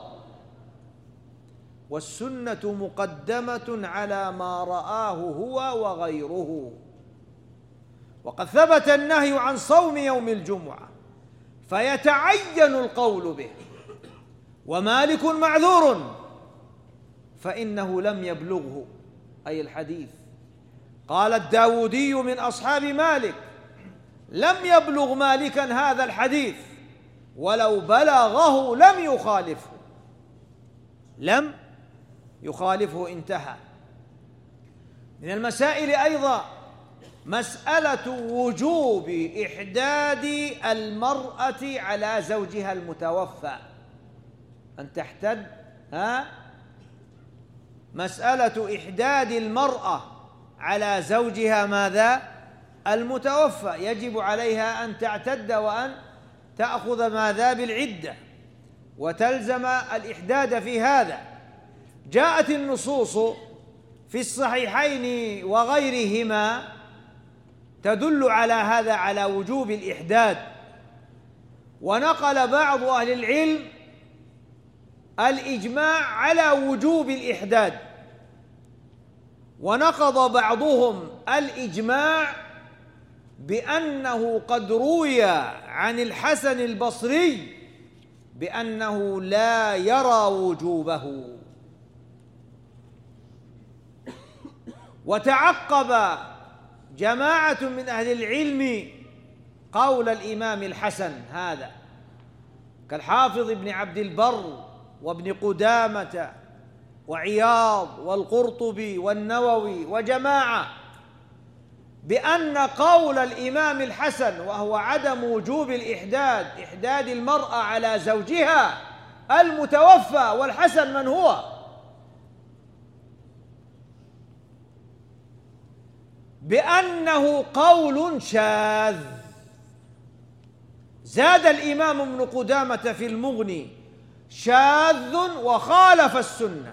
والسنة مقدمة على ما رآه هو وغيره. وقد ثبت النهي عن صوم يوم الجمعة فيتعين القول به، ومالك معذور فإنه لم يبلغه، أي الحديث. قال الداودي من أصحاب مالك: لم يبلغ مالكا هذا الحديث، ولو بلغه لم يخالفه انتهى. من المسائل أيضا مسألة وجوب إحداد المرأة على زوجها المتوفى، أن تحتد مسألة إحداد المرأة على زوجها ماذا؟ المتوفى، يجب عليها أن تعتد وأن تأخذ ماذا؟ بالعدة، وتلزم الإحداد في هذا. جاءت النصوص في الصحيحين وغيرهما تدل على هذا، على وجوب الإحداد. ونقل بعض أهل العلم الإجماع على وجوب الإحداد، ونقض بعضهم الإجماع بأنه قد روي عن الحسن البصري بأنه لا يرى وجوبه. وتعقب جماعة من أهل العلم قول الإمام الحسن هذا، كالحافظ ابن عبد البر وابن قدامة وعياض والقرطبي والنووي وجماعة، بأن قول الإمام الحسن وهو عدم وجوب إحداد المرأة على زوجها المتوفى، والحسن من هو؟ بأنه قول شاذ. زاد الإمام ابن قدامة في المغني: شاذ وخالف السنة.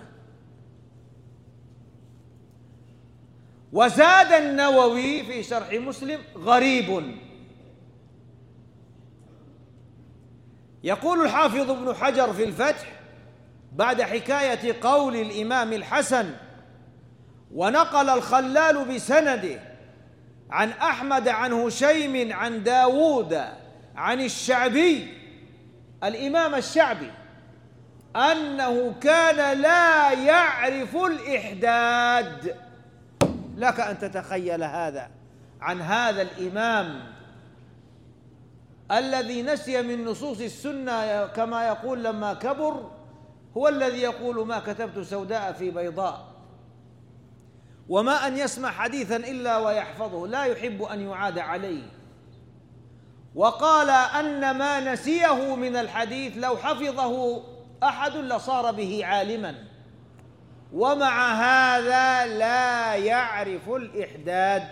وزاد النووي في شرح مسلم: غريب. يقول الحافظ ابن حجر في الفتح بعد حكاية قول الإمام الحسن: ونقل الخلال بسنده عن أحمد عن هشيم عن داود عن الشعبي، الإمام الشعبي، أنه كان لا يعرف الإحداد. لك أن تتخيل هذا عن هذا الإمام الذي نسي من نصوص السنة، كما يقول لما كبر هو الذي يقول: ما كتبت سوداء في بيضاء. وما أن يسمع حديثا إلا ويحفظه، لا يحب أن يعاد عليه. وقال أن ما نسيه من الحديث لو حفظه أحد لصار به عالما، ومع هذا لا يعرف الإحداد.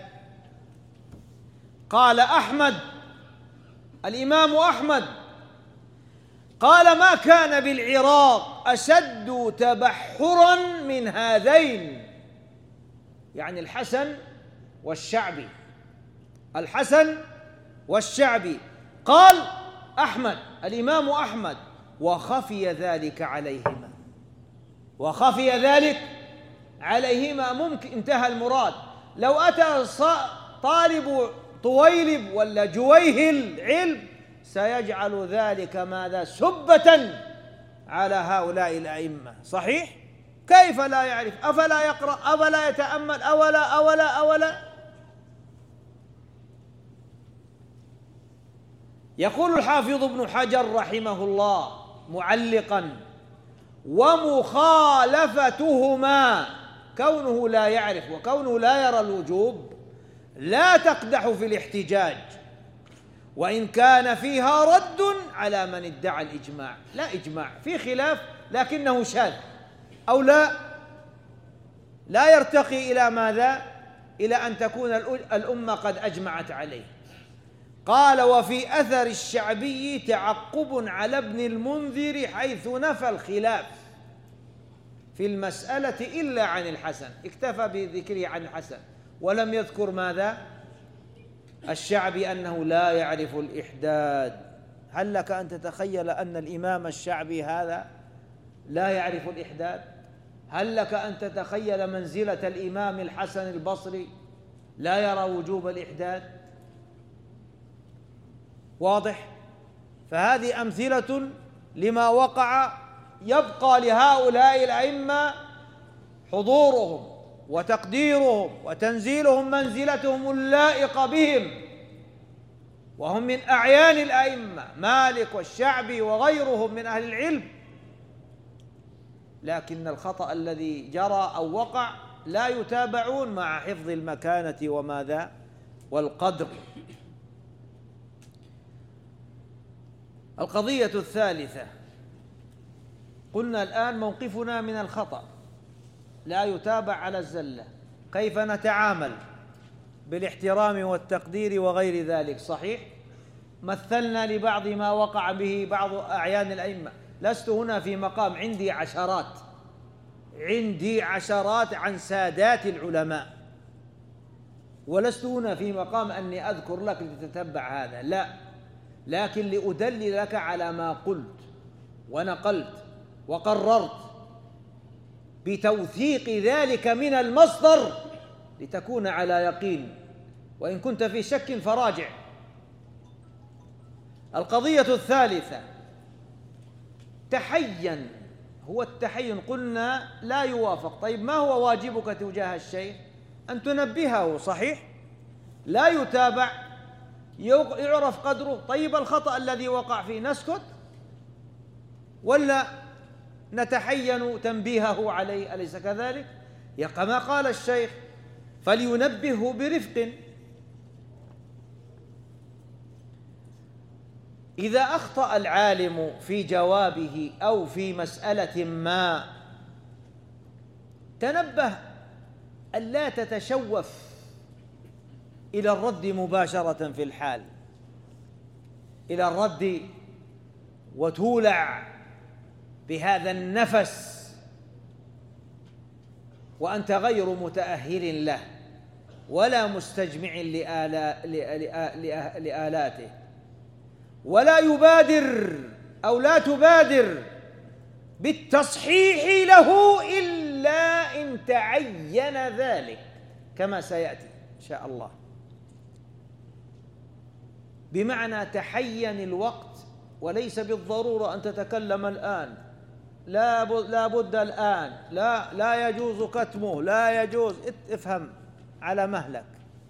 قال أحمد، الإمام أحمد، قال: ما كان بالعراق أشد تبحرا من هذين، يعني الحسن والشعبي، الحسن والشعبي. قال أحمد، الإمام أحمد: وخفي ذلك عليهما، ممكن انتهى المراد. لو أتى طالب طويلب ولا جويهل علم سيجعل ذلك ماذا؟ سبة على هؤلاء الأئمة. صحيح؟ كيف لا يعرف؟ أفلا يقرأ؟ أفلا يتأمل؟ أولا. يقول الحافظ ابن حجر رحمه الله معلقا: ومخالفتهما، كونه لا يعرف وكونه لا يرى الوجوب، لا تقدح في الاحتجاج، وإن كان فيها رد على من ادعى الإجماع. لا إجماع، في خلاف لكنه شاذ، أو لا يرتقي إلى ماذا؟ إلى أن تكون الأمة قد أجمعت عليه. قال: وفي أثر الشعبي تعقب على ابن المنذر حيث نفى الخلاف في المسألة إلا عن الحسن، اكتفى بذكره عن الحسن ولم يذكر ماذا؟ الشعبي أنه لا يعرف الإحداد. هل لك أن تتخيل أن الإمام الشعبي هذا لا يعرف الإحداد؟ هل لك أن تتخيل منزلة الإمام الحسن البصري لا يرى وجوب الإحداد؟ واضح؟ فهذه أمثلة لما وقع. يبقى لهؤلاء الأئمة حضورهم وتقديرهم وتنزيلهم منزلتهم اللائقة بهم، وهم من أعيان الأئمة، مالك والشعبي وغيرهم من أهل العلم، لكن الخطأ الذي جرى أو وقع لا يتابعون مع حفظ المكانة وماذا؟ والقدر. القضية الثالثة، قلنا الآن موقفنا من الخطأ لا يتابع على الزلة، كيف نتعامل بالاحترام والتقدير وغير ذلك. صحيح، مثلنا لبعض ما وقع به بعض أعيان الأئمة. لست هنا في مقام عندي عشرات عن سادات العلماء، ولست هنا في مقام أني أذكر لك لتتبع هذا، لا، لكن لأدلل لك على ما قلت ونقلت وقررت بتوثيق ذلك من المصدر لتكون على يقين، وإن كنت في شك فراجع. القضية الثالثة، تحين. هو التحين قلنا لا يوافق. طيب ما هو واجبك تجاه الشيخ؟ أن تنبهه. صحيح، لا يتابع، يعرف قدره. طيب الخطأ الذي وقع فيه نسكت ولا نتحين تنبيهه عليه؟ أليس كذلك؟ كما قال الشيخ: فلينبهه برفق. إذا أخطأ العالم في جوابه أو في مسألة ما، تنبه ألا تتشوف إلى الرد مباشرة في الحال، إلى الرد وتولع بهذا النفس وأنت غير متأهل له ولا مستجمع لآلاته، ولا يبادر أو لا تبادر بالتصحيح له إلا إن تعين ذلك، كما سيأتي إن شاء الله. بمعنى تحين الوقت، وليس بالضرورة أن تتكلم الآن، لا بد الآن، لا يجوز كتمه، لا يجوز. افهم على مهلك.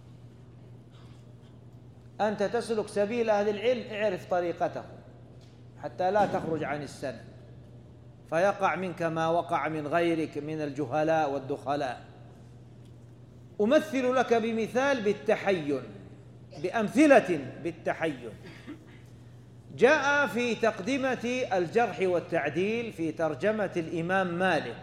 أنت تسلك سبيل أهل العلم، اعرف طريقته حتى لا تخرج عن السن فيقع منك ما وقع من غيرك من الجهلاء والدخلاء. أمثل لك بمثال بالتحين، بأمثلة بالتحين. جاء في تقدمة الجرح والتعديل في ترجمة الإمام مالك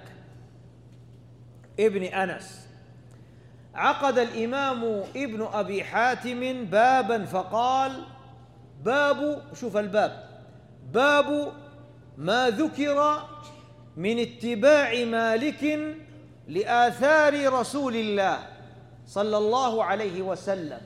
ابن أنس، عقد الإمام ابن أبي حاتم بابا فقال: باب، شوف الباب، باب ما ذكر من اتباع مالك لآثار رسول الله صلى الله عليه وسلم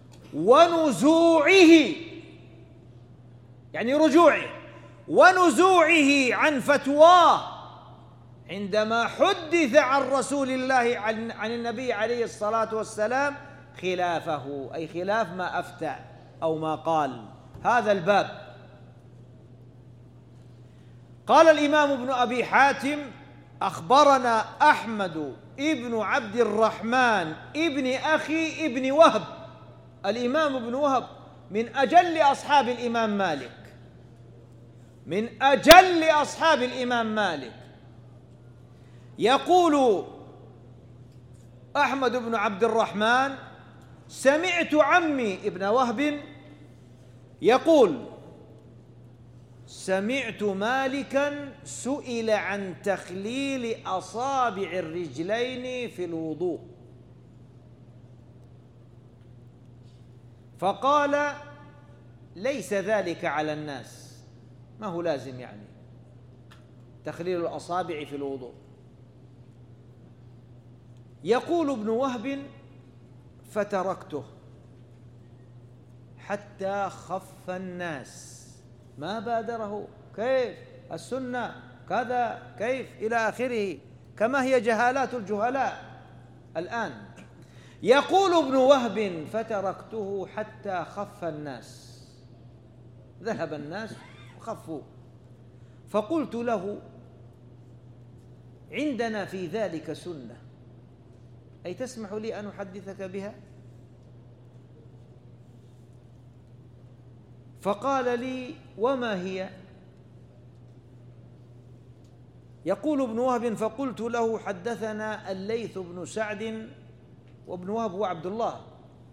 ونزوعه، يعني رجوعه، ونزوعه عن فتواه عندما حدث عن رسول الله عن النبي عليه الصلاة والسلام خلافه، أي خلاف ما أفتى أو ما قال. هذا الباب. قال الإمام ابن أبي حاتم: أخبرنا أحمد ابن عبد الرحمن ابن أخي ابن وهب، الإمام ابن وهب من أجل أصحاب الإمام مالك، من أجل أصحاب الإمام مالك. يقول أحمد بن عبد الرحمن: سمعت عمي ابن وهب يقول: سمعت مالكا سئل عن تخليل أصابع الرجلين في الوضوء فقال: ليس ذلك على الناس، ما هو لازم يعني تخليل الأصابع في الوضوء. يقول ابن وهب: فتركته حتى خف الناس، ما بادره، كيف السنة كذا، كيف إلى آخره، كما هي جهالات الجهلاء الآن. يقول ابن وهب: فتركته حتى خف الناس، ذهب الناس وخفوا، فقلت له: عندنا في ذلك سنة، أي تسمح لي أن أحدثك بها؟ فقال لي: وما هي؟ يقول ابن وهب: فقلت له: حدثنا الليث بن سعد، وابن وهب هو عبد الله،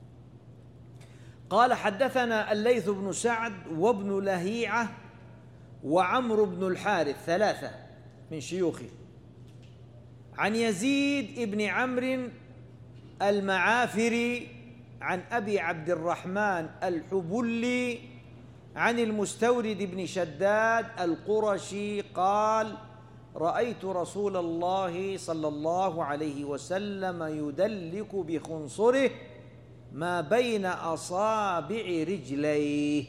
قال: حدثنا الليث بن سعد وابن لهيعة وعمرو بن الحارث، ثلاثة من شيوخه، عن يزيد بن عمرو المعافري عن أبي عبد الرحمن الحبلي عن المستورد بن شداد القرشي قال: رأيت رسول الله صلى الله عليه وسلم يدلك بخنصره ما بين أصابع رجليه.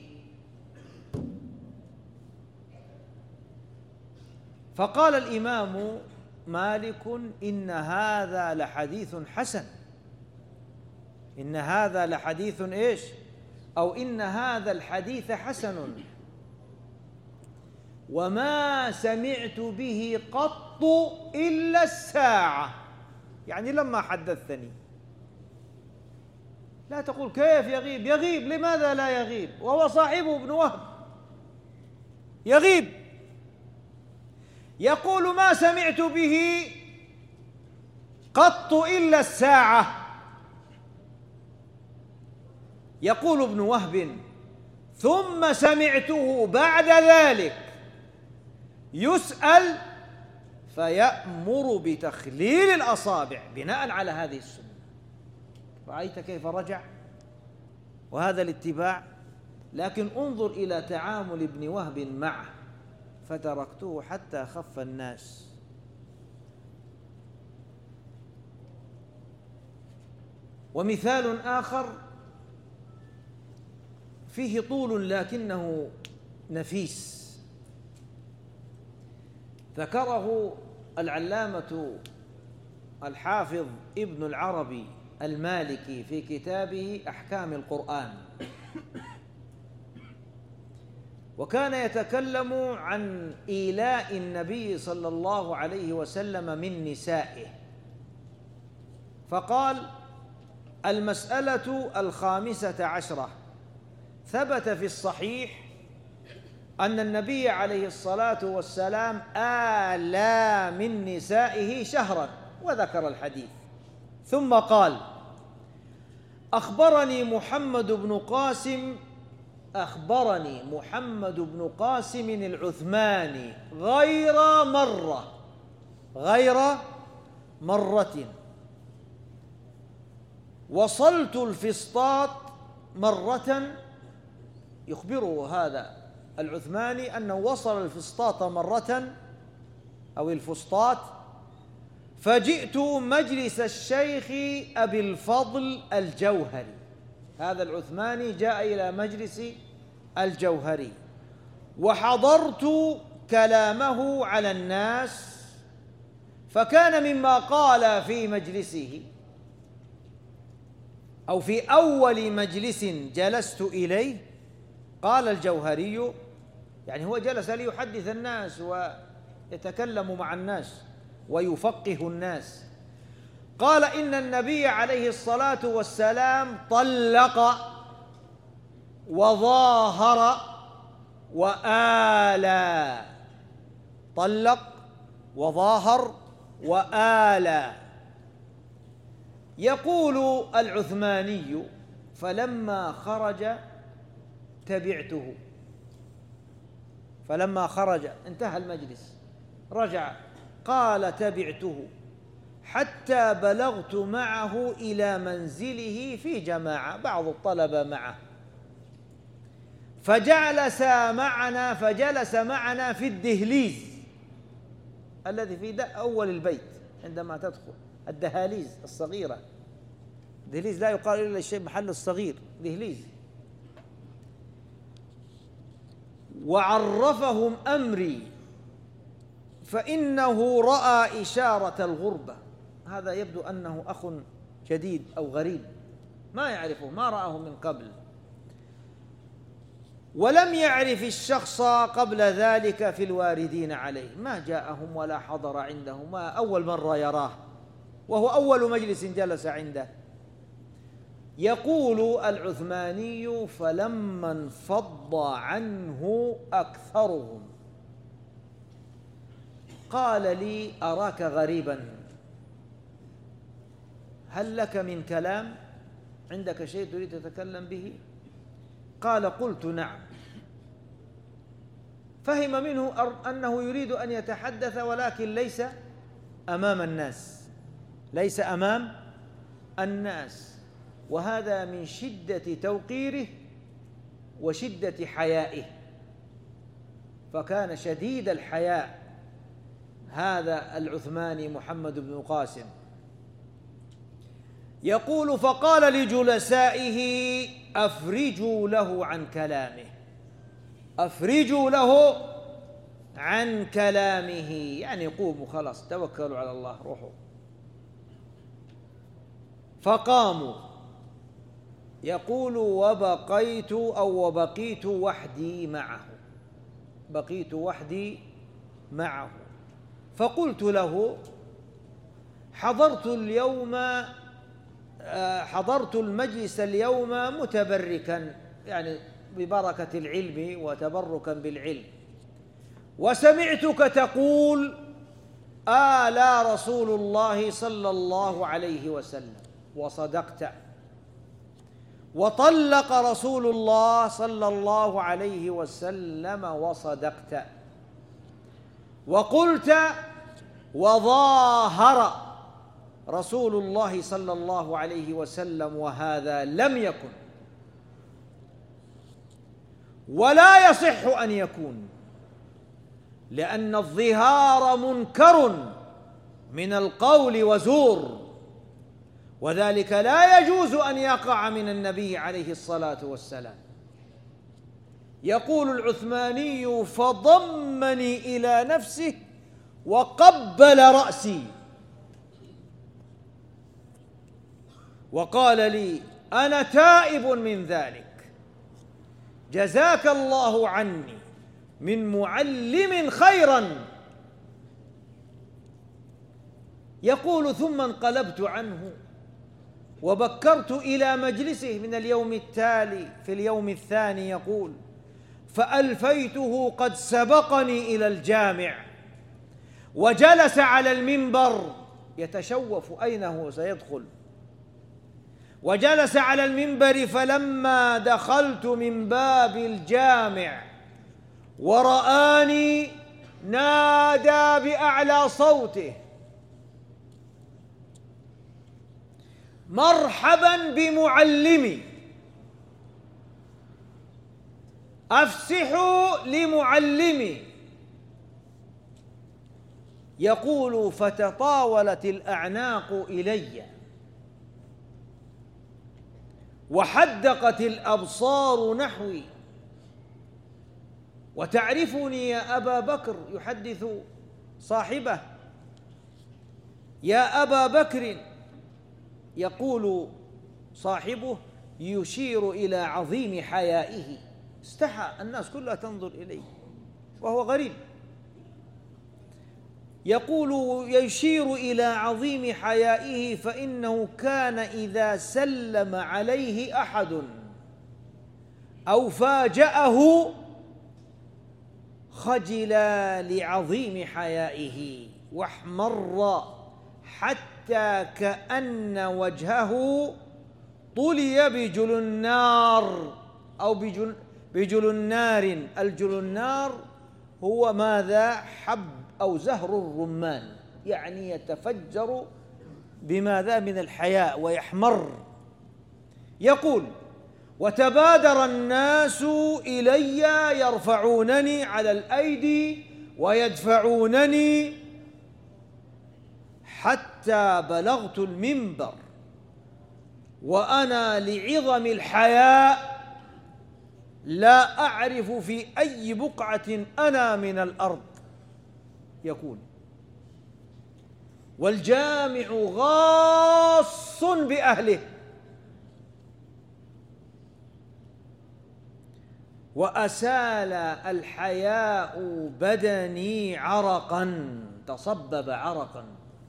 فقال الإمام مالك: إن هذا لحديث حسن، إن هذا لحديث إيش؟ أو إن هذا الحديث حسن، وما سمعت به قط إلا الساعة، يعني لما حدثتني. لا تقول كيف يغيب، يغيب، لماذا لا يغيب وهو صاحبه ابن وهب؟ يغيب. يقول: ما سمعت به قط إلا الساعة. يقول ابن وهب: ثم سمعته بعد ذلك يسأل فيأمر بتخليل الأصابع بناء على هذه السنة. رأيت كيف رجع؟ وهذا الاتباع. لكن انظر إلى تعامل ابن وهب معه: فتركته حتى خف الناس. ومثال آخر فيه طول لكنه نفيس، ذكره العلامة الحافظ ابن العربي المالكي في كتابه أحكام القرآن، وكان يتكلم عن إيلاء النبي صلى الله عليه وسلم من نسائه، فقال: المسألة 15، ثبت في الصحيح أن النبي عليه الصلاة والسلام آلى من نسائه شهرا، وذكر الحديث، ثم قال: أخبرني محمد بن قاسم العثماني غير مرة، وصلت الفسطاط مرة. يخبره هذا العثماني أنه وصل الفسطاط مرة أو الفسطاط، فجئت مجلس الشيخ أبي الفضل الجوهري. هذا العثماني جاء إلى مجلس الجوهري، وحضرت كلامه على الناس، فكان مما قال في مجلسه أو في أول مجلس جلست إليه، قال الجوهري، يعني هو جلس ليحدث الناس ويتكلم مع الناس، ويفقه الناس. قال إن النبي عليه الصلاة والسلام طلق وظاهر وآلى، طلق وظاهر وآلى. يقول العثماني: فلما خرج تبعته. فلما خرج انتهى المجلس، رجع، قال: تبعته حتى بلغت معه إلى منزله في جماعة، بعض الطلبة معه، فجلس معنا في الدهليز الذي في أول البيت عندما تدخل، الدهاليز الصغيرة. دهليز لا يقال إلا الشيء محل الصغير، دهليز. وعرفهم أمري فإنه رأى إشارة الغربة. هذا يبدو أنه أخ جديد أو غريب، ما يعرفه، ما رآه من قبل، ولم يعرف الشخص قبل ذلك في الواردين عليه، ما جاءهم ولا حضر عندهم، ما أول مرة يراه، وهو أول مجلس جلس عنده. يقول العثماني: فلما انفض عنه أكثرهم قال لي: أراك غريبا، هل لك من كلام؟ عندك شيء تريد تتكلم به؟ قال: قلت نعم. فهم منه أنه يريد أن يتحدث، ولكن ليس أمام الناس، ليس أمام الناس، وهذا من شدة توقيره وشدة حيائه، فكان شديد الحياء هذا العثماني محمد بن قاسم. يقول: فقال لجلسائه: أفرجوا له عن كلامه، أفرجوا له عن كلامه، يعني قوموا خلاص، توكلوا على الله، روحوا. فقاموا. يقول: وبقيت وحدي معه، بقيت وحدي معه. فقلت له: حضرت المجلس اليوم متبركا، يعني ببركة العلم وتبركا بالعلم، وسمعتك تقول: آلى رسول الله صلى الله عليه وسلم، وصدقت، وطلق رسول الله صلى الله عليه وسلم، وصدقت، وقلت: وظاهر رسول الله صلى الله عليه وسلم، وهذا لم يكن ولا يصح أن يكون، لأن الظهار منكر من القول وزور، وذلك لا يجوز أن يقع من النبي عليه الصلاة والسلام. يقول العثماني: فضمني إلى نفسه وقبل رأسي وقال لي: أنا تائب من ذلك، جزاك الله عني من معلم خيرا. يقول: ثم انقلبت عنه وبكرت إلى مجلسه من اليوم التالي في اليوم الثاني. يقول: فألفيته قد سبقني إلى الجامع وجلس على المنبر يتشوف أين هو سيدخل، وجلس على المنبر، فلما دخلت من باب الجامع ورآني نادى بأعلى صوته: مرحبا بمعلمي، أفسحوا لمعلمي. يقول: فتطاولت الأعناق إلي وحدقت الأبصار نحوي، وتعرفني يا أبا بكر، يحدث صاحبه: يا أبا بكر. يقول صاحبه يشير إلى عظيم حيائه، استحى، الناس كلها تنظر إليه وهو غريب. يقول يشير إلى عظيم حيائه، فإنه كان إذا سلم عليه أحد أو فاجأه خجل لعظيم حيائه واحمر حتى كأن وجهه طلي بجلنار أو بجلنار. الجلنار هو ماذا؟ حب أو زهر الرمان، يعني يتفجر بماذا؟ من الحياء ويحمر. يقول: وتبادر الناس إلي يرفعونني على الأيدي ويدفعونني حتى بلغت المنبر، وأنا لعظم الحياء لا أعرف في أي بقعة أنا من الأرض. يقول: والجامع غاص بأهله، وأسال الحياء بدني عرقا، تصبب عرقا.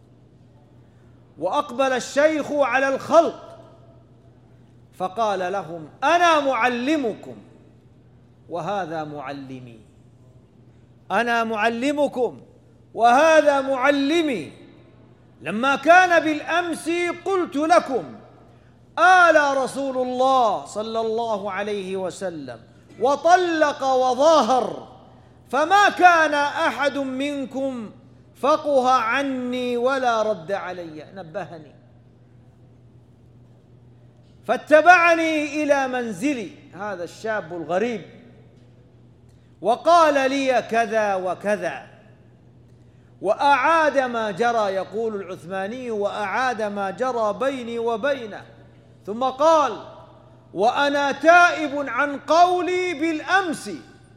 وأقبل الشيخ على الخلق فقال لهم: أنا معلمكم وهذا معلمي، أنا معلمكم وهذا معلمي. لما كان بالأمس قلت لكم: آل رسول الله صلى الله عليه وسلم وطلق وظاهر، فما كان أحد منكم فقه عني ولا رد علي، نبهني فاتبعني إلى منزلي هذا الشاب الغريب وقال لي كذا وكذا، وأعاد ما جرى. يقول العثماني: وأعاد ما جرى بيني وبينه، ثم قال: وأنا تائب عن قولي بالأمس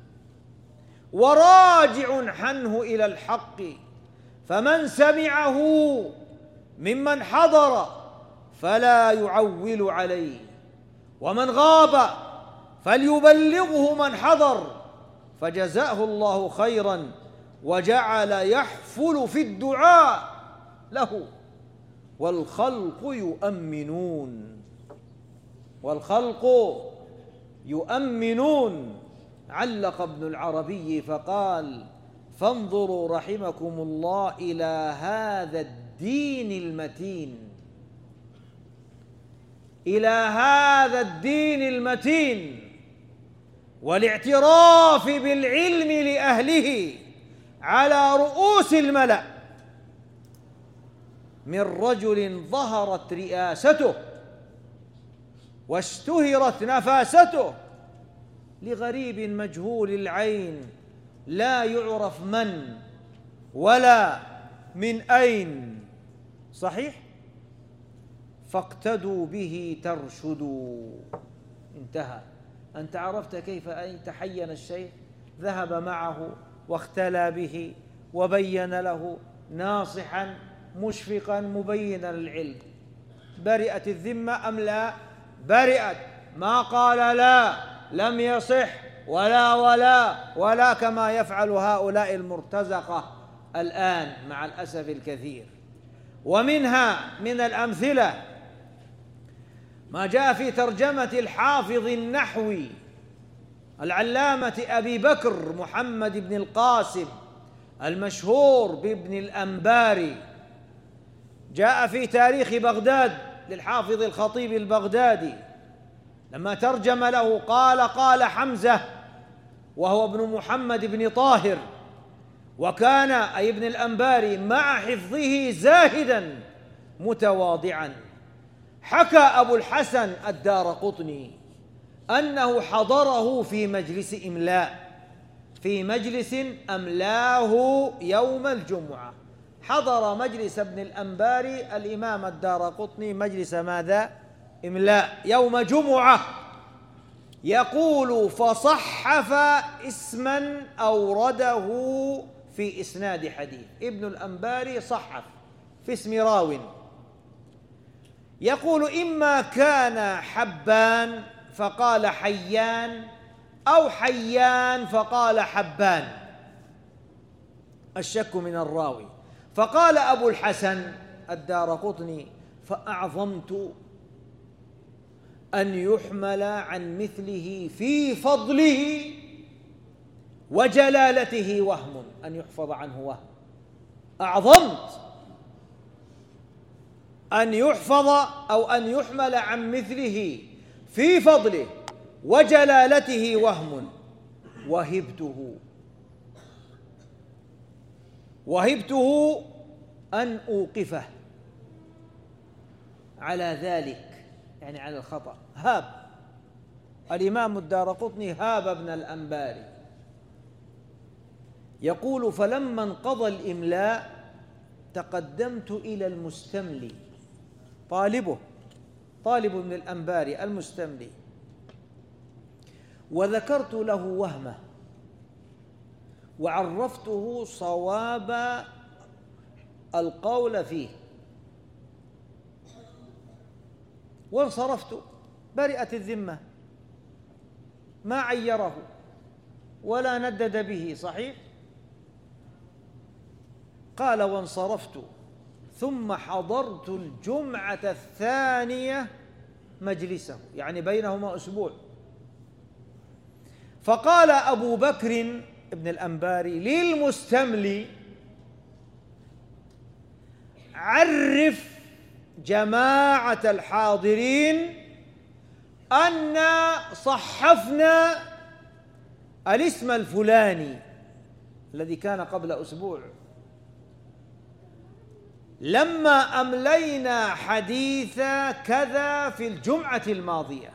وراجع عنه إلى الحق، فمن سمعه ممن حضر فلا يعول عليه، ومن غاب فليبلغه من حضر. فجزاه الله خيرا وجعل يحفل في الدعاء له، والخلق يؤمنون، والخلق يؤمنون. علق ابن العربي فقال: فانظروا رحمكم الله إلى هذا الدين المتين، إلى هذا الدين المتين، والاعتراف بالعلم لأهله على رؤوس الملأ، من رجل ظهرت رئاسته واشتهرت نفاسته لغريب مجهول العين لا يعرف من ولا من أين. صحيح؟ فاقتدوا به ترشدوا. انتهى. أنت عرفت كيف تحين الشيخ؟ ذهب معه واختلى به وبين له، ناصحا مشفقا مبينا للعلم. برئت الذمة أم لا؟ برئت. ما قال لا، لم يصح، ولا كما يفعل هؤلاء المرتزقة الآن مع الأسف الكثير. ومنها من الأمثلة ما جاء في ترجمة الحافظ النحوي العلامة أبي بكر محمد بن القاسم المشهور بابن الأنباري. جاء في تاريخ بغداد للحافظ الخطيب البغدادي لما ترجم له قال حمزة وهو ابن محمد بن طاهر، وكان أي ابن الأنباري مع حفظه زاهدا متواضعا. حكى أبو الحسن الدارقطني أنه حضره في مجلس إملاء، في مجلس أملاه يوم الجمعة. حضر مجلس ابن الأنباري الإمام الدارقطني مجلس ماذا؟ إملاء يوم جمعة. يقول: فصحف اسما أورده في إسناد حديث. ابن الأنباري صحف في اسم راو. يقول: إما كان حبان فقال حيان، أو حيان فقال حبان، الشك من الراوي. فقال أبو الحسن الدارقطني: فأعظمت أن يحمل عن مثله في فضله وجلالته وهم، أن يحفظ عنه وهم. أعظمت أن يحفظ أو أن يحمل عن مثله في فضله وجلالته وهم، وهبته أن أوقفه على ذلك، يعني على الخطأ. هاب الإمام الدارقطني هاب ابن الأنباري، يقول: فلما انقضى الإملاء تقدمت إلى المستملي، طالب ابن الأنباري المستملي، وذكرت له وهمه وعرفته صواب القول فيه، وانصرفت برئت الذمة، ما عيره ولا ندد به. صحيح؟ قال: وانصرفت ثم حضرت الجمعة الثانية مجلسه، يعني بينهما أسبوع. فقال أبو بكر ابن الأنباري للمستملي: عرف جماعة الحاضرين أن صحفنا الاسم الفلاني الذي كان قبل أسبوع، لما أملينا حديث كذا في الجمعة الماضية،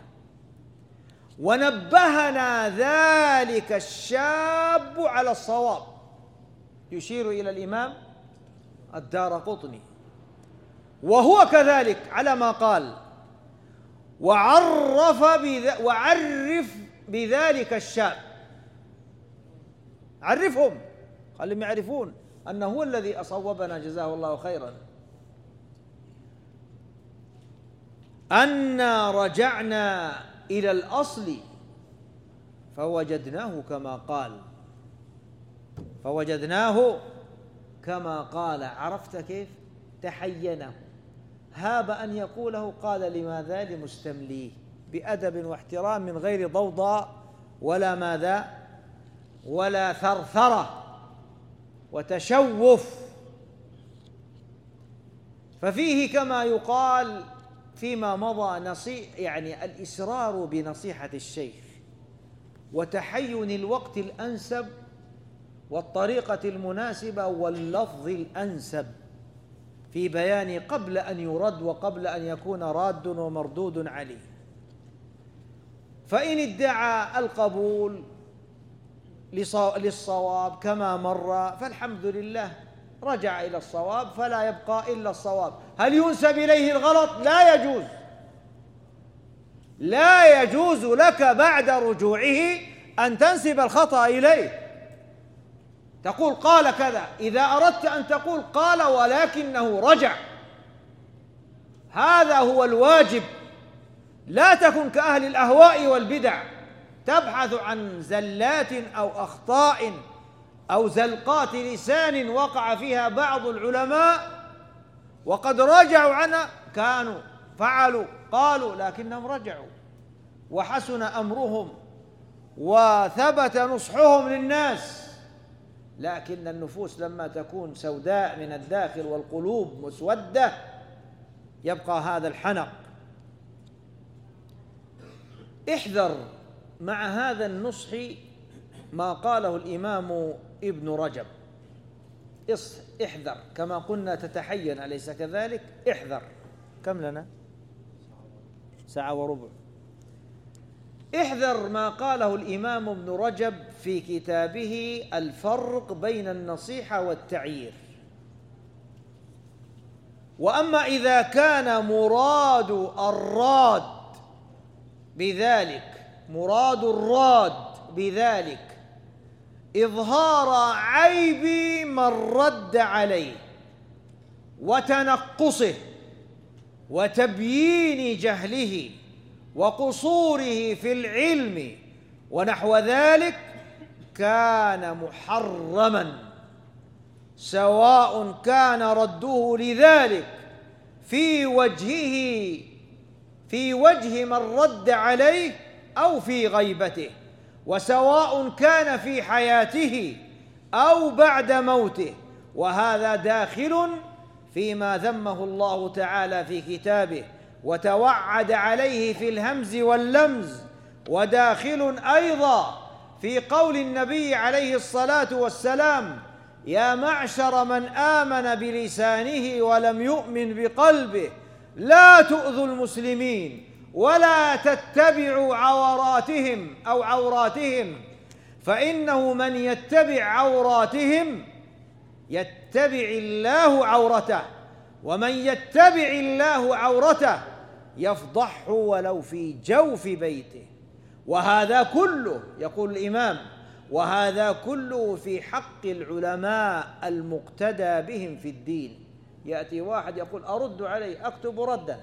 ونبهنا ذلك الشاب على الصواب، يشير إلى الإمام الدارقطني، وهو كذلك على ما قال، وعرف بذلك الشاب، عرفهم، خلهم يعرفون أنه هو الذي أصوبنا جزاه الله خيرا، أنا رجعنا إلى الأصل فوجدناه كما قال. عرفت كيف؟ تحينه، هاب أن يقوله، قال: لماذا؟ لمستمليه، بأدب واحترام، من غير ضوضاء ولا ماذا ولا ثرثرة وتشوف. ففيه كما يقال فيما مضى يعني الإسرار بنصيحة الشيخ، وتحين الوقت الأنسب والطريقة المناسبة واللفظ الأنسب في بيان قبل أن يرد وقبل أن يكون راد ومردود عليه. فإن ادعى القبول للصواب كما مر فالحمد لله، رجع إلى الصواب، فلا يبقى إلا الصواب. هل ينسب إليه الغلط؟ لا يجوز لك بعد رجوعه أن تنسب الخطأ إليه، تقول قال كذا. إذا أردت أن تقول قال ولكنه رجع، هذا هو الواجب. لا تكن كأهل الأهواء والبدع، تبحث عن زلات أو أخطاء أو زلقات لسان وقع فيها بعض العلماء وقد رجعوا عنها، كانوا فعلوا قالوا لكنهم رجعوا وحسن أمرهم وثبت نصحهم للناس. لكن النفوس لما تكون سوداء من الداخل والقلوب مسودة يبقى هذا الحنق. احذر مع هذا النصح ما قاله الإمام ابن رجب، احذر كما قلنا تتحين، أليس كذلك؟ احذر. كم لنا؟ 1:15. احذر ما قاله الإمام ابن رجب في كتابه الفرق بين النصيحة والتعيير. وأما إذا كان مراد الراد بذلك إظهار عيب من رد عليه وتنقصه وتبيين جهله وقصوره في العلم ونحو ذلك، كان محرما سواء كان رده لذلك في وجه من رد عليه أو في غيبته، وسواء كان في حياته أو بعد موته، وهذا داخل فيما ذمه الله تعالى في كتابه وتوعد عليه في الهمز واللمز، وداخل أيضا في قول النبي عليه الصلاة والسلام: يا معشر من آمن بلسانه ولم يؤمن بقلبه لا تؤذوا المسلمين ولا تتبعوا عوراتهم أو عوراتهم، فإنه من يتبع عوراتهم يتبع الله عورته، ومن يتبع الله عورته يفضحه ولو في جوف بيته. وهذا كله، يقول الإمام، وهذا كله في حق العلماء المقتدى بهم في الدين. يأتي واحد يقول: أرد عليه، أكتب ردا.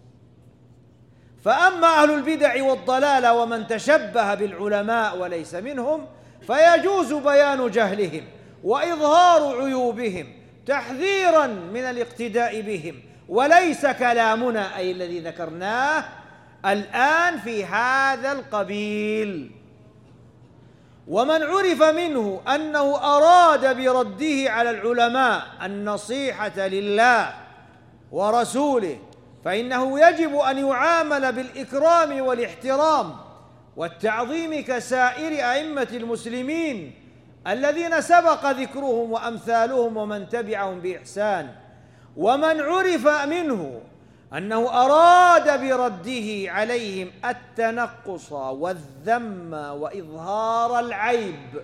فأما أهل البدع والضلال ومن تشبه بالعلماء وليس منهم فيجوز بيان جهلهم وإظهار عيوبهم تحذيرا من الاقتداء بهم، وليس كلامنا أي الذي ذكرناه الآن في هذا القبيل. ومن عرف منه أنه أراد برده على العلماء النصيحة لله ورسوله فإنه يجب أن يعامل بالإكرام والاحترام والتعظيم كسائر أئمة المسلمين الذين سبق ذكرهم وأمثالهم ومن تبعهم بإحسان. ومن عرف منه أنه أراد برده عليهم التنقص والذم وإظهار العيب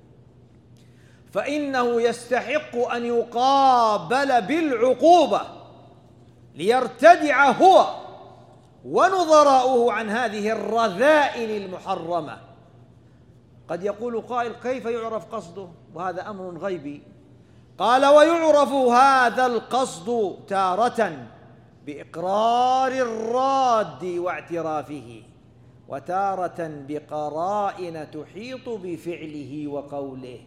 فإنه يستحق أن يقابل بالعقوبة ليرتدع هو ونظراؤه عن هذه الرذائل المحرمة. قد يقول قائل: كيف يعرف قصده؟ وهذا أمر غيبي. قال: ويعرف هذا القصد تارة بإقرار الراد واعترافه، وتارة بقرائن تحيط بفعله وقوله،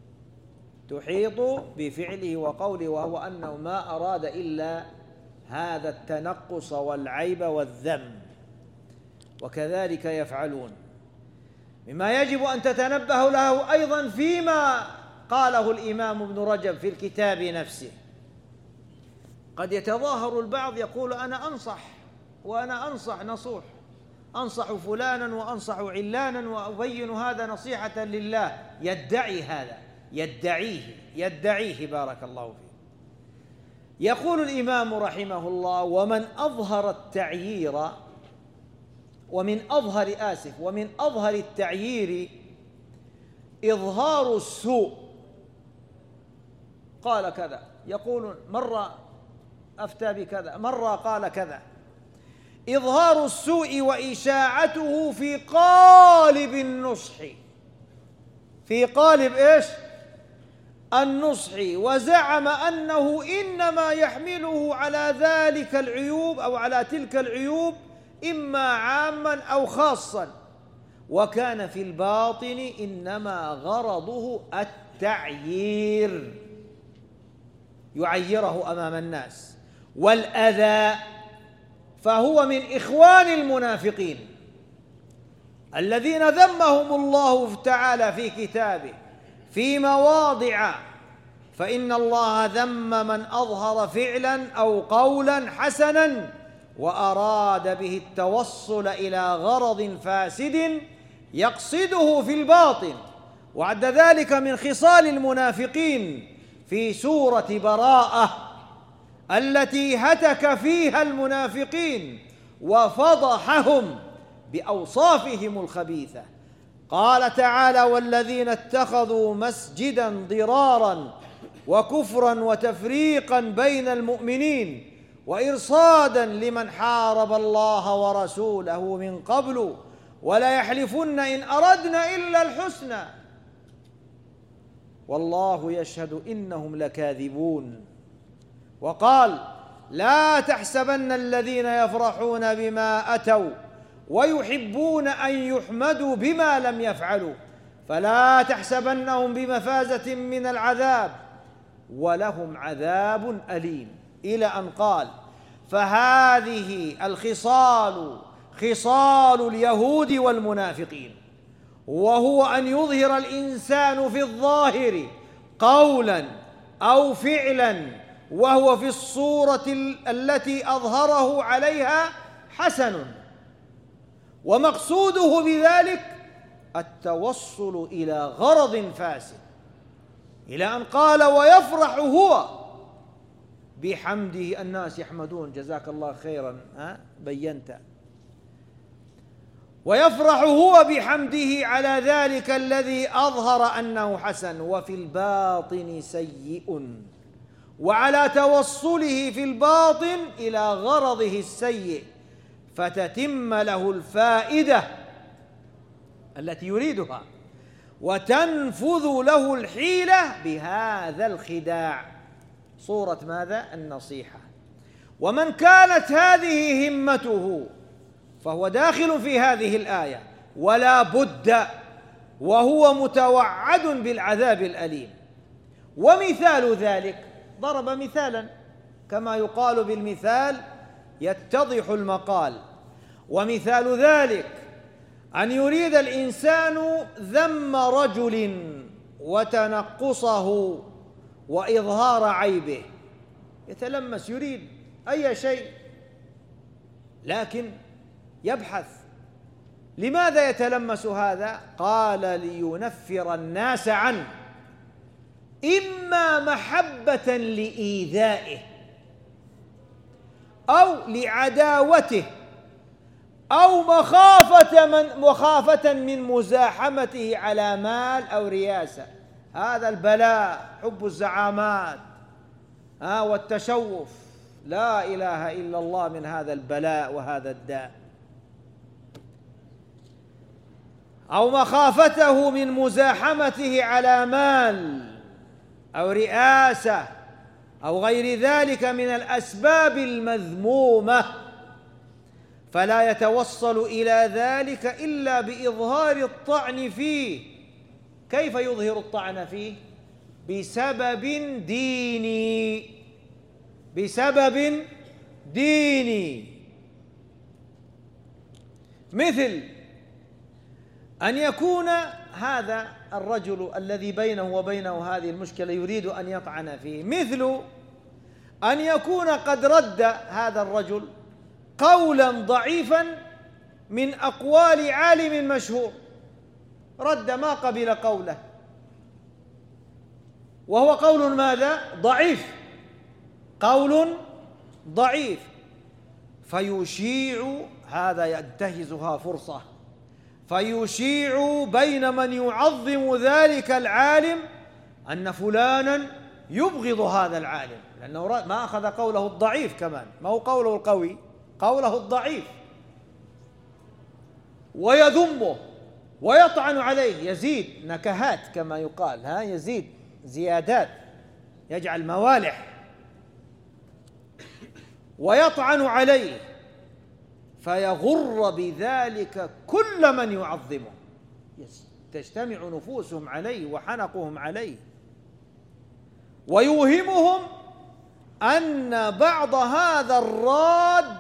وهو أنه ما أراد إلا هذا التنقص والعيب والذم، وكذلك يفعلون. مما يجب أن تتنبه له أيضا فيما قاله الإمام ابن رجب في الكتاب نفسه. قد يتظاهر البعض يقول: أنا أنصح وأنا أنصح فلانا وأنصح علانا وأبين هذا نصيحة لله. يدعي هذا، يدعيه بارك الله فيه. يقول الإمام رحمه الله: ومن أظهر التعيير إظهار السوء. قال كذا، يقول مرة أفتى بكذا، مرة قال كذا. إظهار السوء وإشاعته في قالب النصح، في قالب إيش؟ النصح، وزعم أنه إنما يحمله على ذلك العيوب أو على تلك العيوب إما عاما أو خاصا، وكان في الباطن إنما غرضه التعيير، يعيره أمام الناس والأذى. فهو من إخوان المنافقين الذين ذمهم الله تعالى في كتابه في مواضع، فإن الله ذم من أظهر فعلا أو قولا حسنا وأراد به التوصل إلى غرض فاسد يقصده في الباطن، وعد ذلك من خصال المنافقين في سورة براءة التي هتك فيها المنافقين وفضحهم بأوصافهم الخبيثة. قال تعالى: والذين اتخذوا مسجدا ضرارا وكفرا وتفريقا بين المؤمنين وإرصادا لمن حارب الله ورسوله من قبل ولا يحلفن إن أردنا إلا الحسنى والله يشهد إنهم لكاذبون. وقال: لا تحسبن الذين يفرحون بما أتوا ويحبون أن يحمدوا بما لم يفعلوا فلا تحسبنهم بمفازة من العذاب ولهم عذاب أليم، إلى أن قال: فهذه الخصال خصال اليهود والمنافقين، وهو أن يظهر الإنسان في الظاهر قولا أو فعلا وهو في الصورة التي أظهره عليها حسن، ومقصوده بذلك التوصل إلى غرض فاسد، إلى أن قال: ويفرح هو بحمده. الناس يحمدون، جزاك الله خيرا، بينت. ويفرح هو بحمده على ذلك الذي أظهر أنه حسن، وفي الباطن سيء، وعلى توصله في الباطن إلى غرضه السيء فتتم له الفائدة التي يريدها، وتنفذ له الحيلة بهذا الخداع. صورة ماذا؟ النصيحة. ومن كانت هذه همته فهو داخل في هذه الآية ولا بد، وهو متوعد بالعذاب الأليم. ومثال ذلك، ضرب مثالا كما يقال بالمثال يتضح المقال. ومثال ذلك أن يريد الإنسان ذم رجل وتنقصه وإظهار عيبه، يتلمس، يريد أي شيء، لكن يبحث. لماذا يتلمس هذا؟ قال: لينفر الناس عنه، إما محبة لإيذائه أو لعداوته أو مخافة من مزاحمته على مال أو رياسة. هذا البلاء، حب الزعامات والتشوف، لا إله إلا الله من هذا البلاء وهذا الداء. أو مخافته من مزاحمته على مال أو رئاسة أو غير ذلك من الأسباب المذمومة، فلا يتوصل إلى ذلك إلا بإظهار الطعن فيه. كيف يظهر الطعن فيه؟ بسبب ديني، بسبب ديني، مثل أن يكون هذا الرجل الذي بينه وبينه هذه المشكلة يريد أن يطعن فيه، مثل أن يكون قد رد هذا الرجل قولا ضعيفا من أقوال عالم مشهور، رد ما قبل قوله، وهو قول ماذا؟ ضعيف، قول ضعيف، فيشيع، هذا ينتهزها فرصة، فيشيع بين من يعظم ذلك العالم أن فلانا يبغض هذا العالم، لأنه ما أخذ قوله الضعيف، كمان ما هو قوله القوي، قوله الضعيف، ويذمه ويطعن عليه، يزيد نكهات كما يقال، يزيد زيادات، يجعل موالح، ويطعن عليه، فيغر بذلك كل من يعظمه، تجتمع نفوسهم عليه وحنقهم عليه، ويوهمهم أن بعض هذا الراد،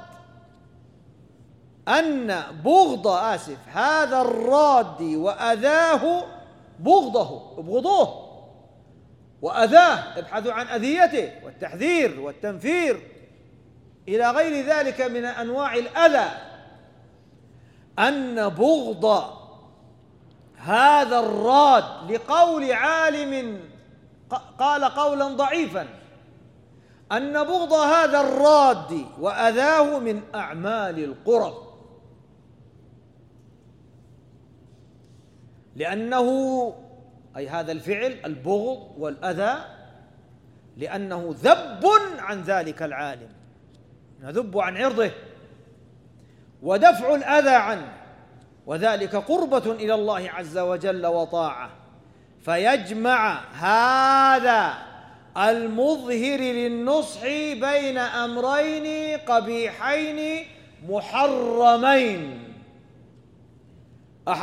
أن بغض هذا الراد وأذاه بغضه، ابغضوه، وأذاه ابحثوا عن أذيته والتحذير والتنفير إلى غير ذلك من أنواع الأذى، أن بغض هذا الراد لقول عالم قال قولا ضعيفا، أن بغض هذا الراد وأذاه من أعمال القرب، لأنه أي هذا الفعل البغض والأذى، لأنه ذب عن ذلك العالم، نذب عن عرضه، ودفع الأذى عنه، وذلك قربة إلى الله عز وجل وطاعة. فيجمع هذا المظهر للنصح بين أمرين قبيحين محرمين،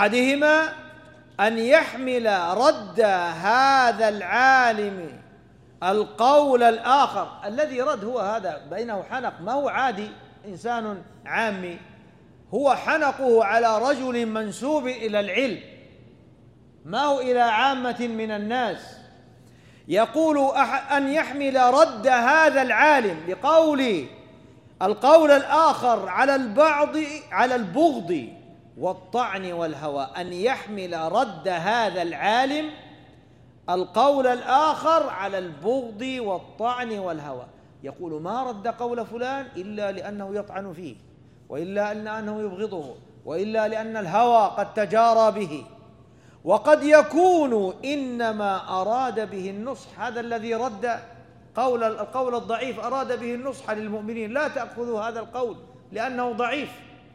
أحدهما أن يحمل رد هذا العالم القول الآخر الذي رد هو هذا بينه حنق، ما هو عادي إنسان عامي، هو حنقه على رجل منسوب إلى العلم، ما هو إلى عامة من الناس. يقول أن يحمل رد هذا العالم بقول القول الآخر على البغض والطعن والهوى، أن يحمل رد هذا العالم القول الآخر على البغض والطعن والهوى. يقول ما رد قول فلان إلا لأنه يطعن فيه، وإلا أنه يبغضه، وإلا لأن الهوى قد تجارى به، وقد يكون إنما أراد به النصح. هذا الذي رد القول الضعيف أراد به النصح للمؤمنين، لا تأخذوا هذا القول لأنه ضعيف،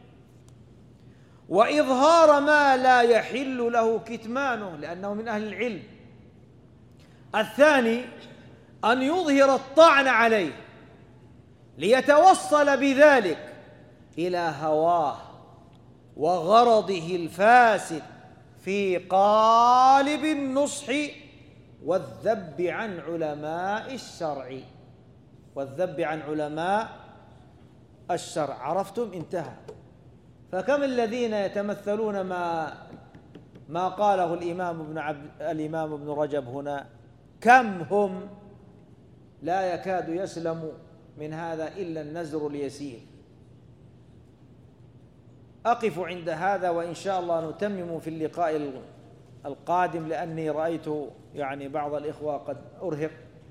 وإظهار ما لا يحل له كتمانه لأنه من أهل العلم. الثاني أن يظهر الطعن عليه ليتوصل بذلك إلى هواه وغرضه الفاسد في قالب النصح والذب عن علماء الشرع. والذب عن علماء الشرع، عرفتم؟ انتهى. فكم الذين يتمثلون ما قاله الإمام ابن رجب هنا؟ كم هم؟ لا يكاد يسلم من هذا إلا النزر اليسير. أقف عند هذا، وإن شاء الله نتمم في اللقاء القادم، لأني رأيت بعض الإخوة قد أرهق.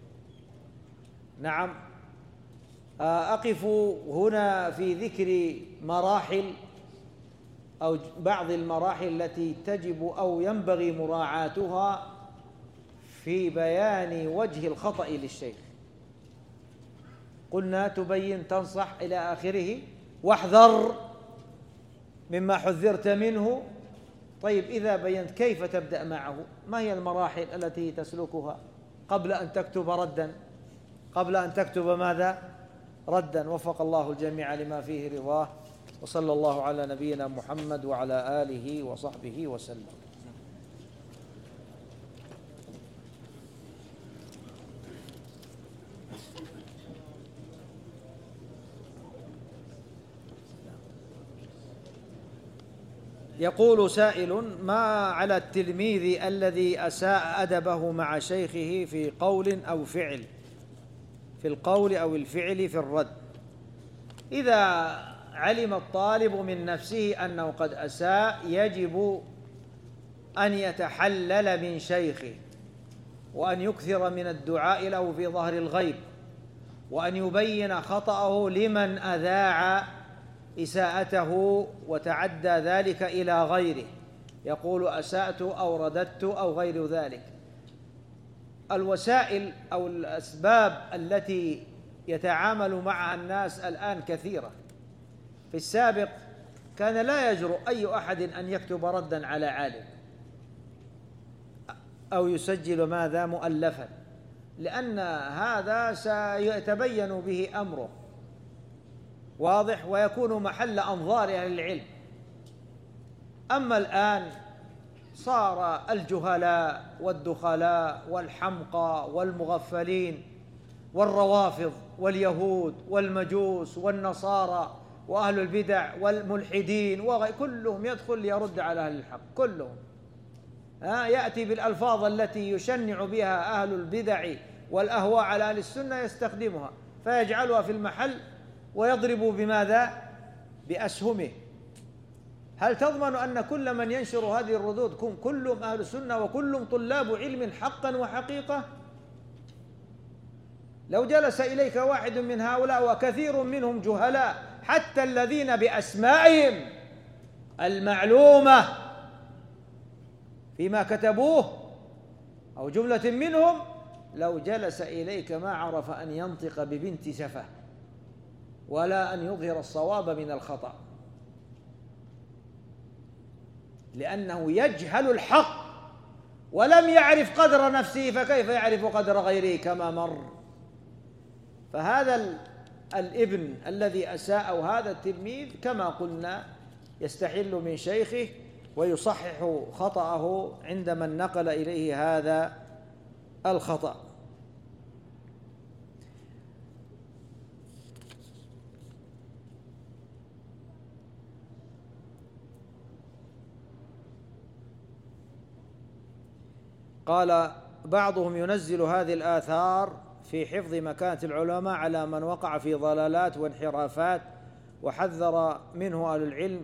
نعم، أقف هنا في ذكر مراحل أو بعض المراحل التي تجب أو ينبغي مراعاتها في بيان وجه الخطأ للشيخ. قلنا تبين، تنصح، إلى آخره، واحذر مما حذرت منه. طيب، إذا بينت كيف تبدأ معه؟ ما هي المراحل التي تسلكها قبل أن تكتب ردا؟ قبل أن تكتب ماذا؟ ردا. وفق الله الجميع لما فيه رضاه، وصلى الله على نبينا محمد وعلى آله وصحبه وسلم. يقول سائل: ما على التلميذ الذي أساء أدبه مع شيخه في قول أو فعل، في القول أو الفعل في الرد؟ إذا علم الطالب من نفسه أنه قد أساء، يجب أن يتحلل من شيخه، وأن يكثر من الدعاء له في ظهر الغيب، وأن يبين خطأه لمن أذاع إساءته وتعدى ذلك إلى غيره، يقول أسأت أو رددت أو غير ذلك. الوسائل أو الأسباب التي يتعامل معها الناس الآن كثيرة. في السابق كان لا يجرؤ أي أحد أن يكتب ردا على عالم أو يسجل ماذا مؤلفا، لأن هذا سيتبين به أمره واضح، ويكون محل أنظار أهل العلم. أما الآن صار الجهلاء والدخلاء والحمقى والمغفلين والروافض واليهود والمجوس والنصارى وأهل البدع والملحدين كلهم يدخل يرد على أهل الحق، كلهم يأتي بالألفاظ التي يشنع بها أهل البدع والأهواء على أهل السنة، يستخدمها فيجعلها في المحل ويضرب بماذا؟ بأسهمه. هل تضمن أن كل من ينشر هذه الردود كلهم أهل السنة وكلهم طلاب علم حقا وحقيقة؟ لو جلس إليك واحد من هؤلاء، وكثير منهم جهلاء حتى الذين بأسمائهم المعلومة فيما كتبوه أو جملة منهم، لو جلس إليك ما عرف أن ينطق ببنت سفه ولا أن يظهر الصواب من الخطأ، لأنه يجهل الحق ولم يعرف قدر نفسه، فكيف يعرف قدر غيره كما مر. فهذا الابن الذي أساء أو هذا التلميذ كما قلنا يستحل من شيخه ويصحح خطأه عند من نقل إليه هذا الخطأ. قال بعضهم ينزل هذه الآثار في حفظ مكانة العلماء على من وقع في ضلالات وانحرافات، وحذر منه أهل العلم،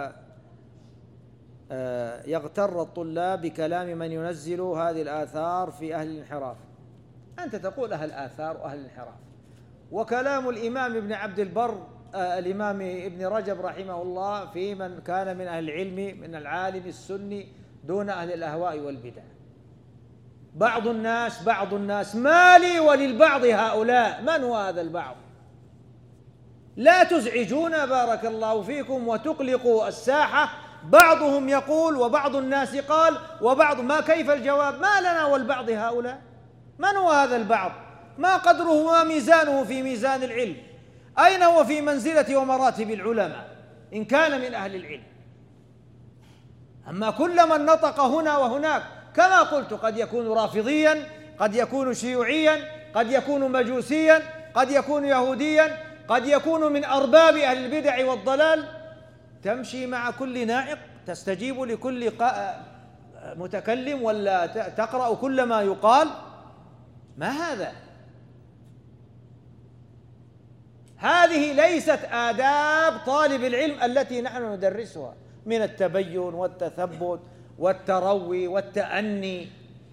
فيغتر الطلاب بكلام من ينزل هذه الآثار في أهل الانحراف. أنت تقول أهل الآثار وأهل الانحراف، وكلام الإمام ابن عبد البر الإمام ابن رجب رحمه الله في من كان من أهل العلم من العالم السني دون أهل الأهواء والبدع. بعض الناس ما لي وللبعض هؤلاء. من هو هذا البعض؟ لا تزعجونا بارك الله فيكم وتقلقوا الساحة. بعضهم يقول وبعض الناس قال وبعض ما. كيف الجواب؟ ما لنا والبعض هؤلاء. من هو هذا البعض؟ ما قدره وما ميزانه في ميزان العلم؟ أين هو في منزلة ومراتب العلماء إن كان من أهل العلم؟ أما كل من نطق هنا وهناك كما قلت قد يكون رافضيا، قد يكون شيوعيا، قد يكون مجوسيا، قد يكون يهوديا، قد يكون من أرباب أهل البدع والضلال. تمشي مع كل نائق، تستجيب لكل متكلم ولا تقرأ كل ما يقال؟ ما هذا؟ هذه ليست آداب طالب العلم التي نحن ندرسها من التبين والتثبت والتروي والتأني.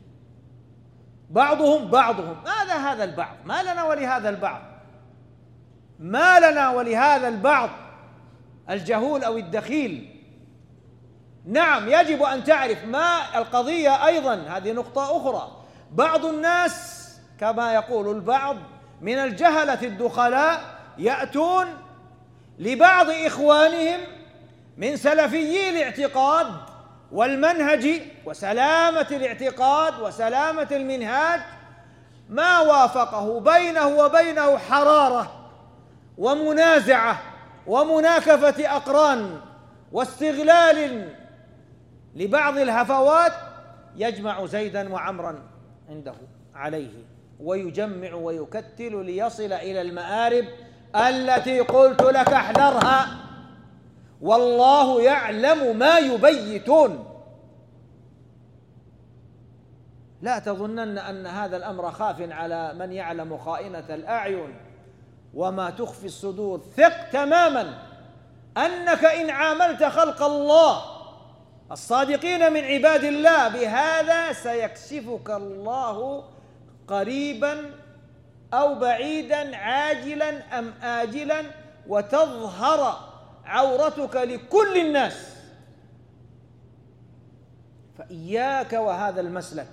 بعضهم ماذا هذا البعض؟ ما لنا ولهذا البعض، ما لنا ولهذا البعض الجهول أو الدخيل. نعم يجب أن تعرف ما القضية. أيضا هذه نقطة أخرى، بعض الناس كما يقول البعض من الجهلة الدخلاء يأتون لبعض إخوانهم من سلفيي الاعتقاد والمنهج وسلامة الاعتقاد وسلامة المنهاج ما وافقه بينه وبينه حرارة ومنازعة ومناكفة أقران واستغلال لبعض الهفوات، يجمع زيدا وعمرا عنده عليه ويجمع ويكتل ليصل إلى المآرب التي قلت لك احذرها، والله يعلم ما يبيتون. لا تظنن أن هذا الأمر خاف على من يعلم خائنة الأعين وما تخفي الصدور. ثق تماما أنك إن عاملت خلق الله الصادقين من عباد الله بهذا سيكشفك الله قريبا أو بعيدا، عاجلا أم آجلا، وتظهر عورتك لكل الناس. فإياك وهذا المسلك.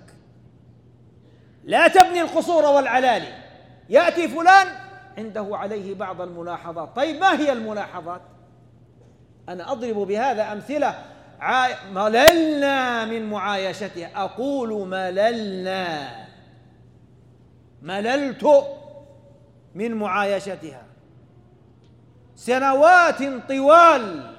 لا تبني القصور والعلالي. يأتي فلان عنده عليه بعض الملاحظات. طيب ما هي الملاحظات؟ أنا أضرب بهذا أمثلة. مللنا من معايشتها. أقول مللنا، مللت من معايشتها سنوات طوال،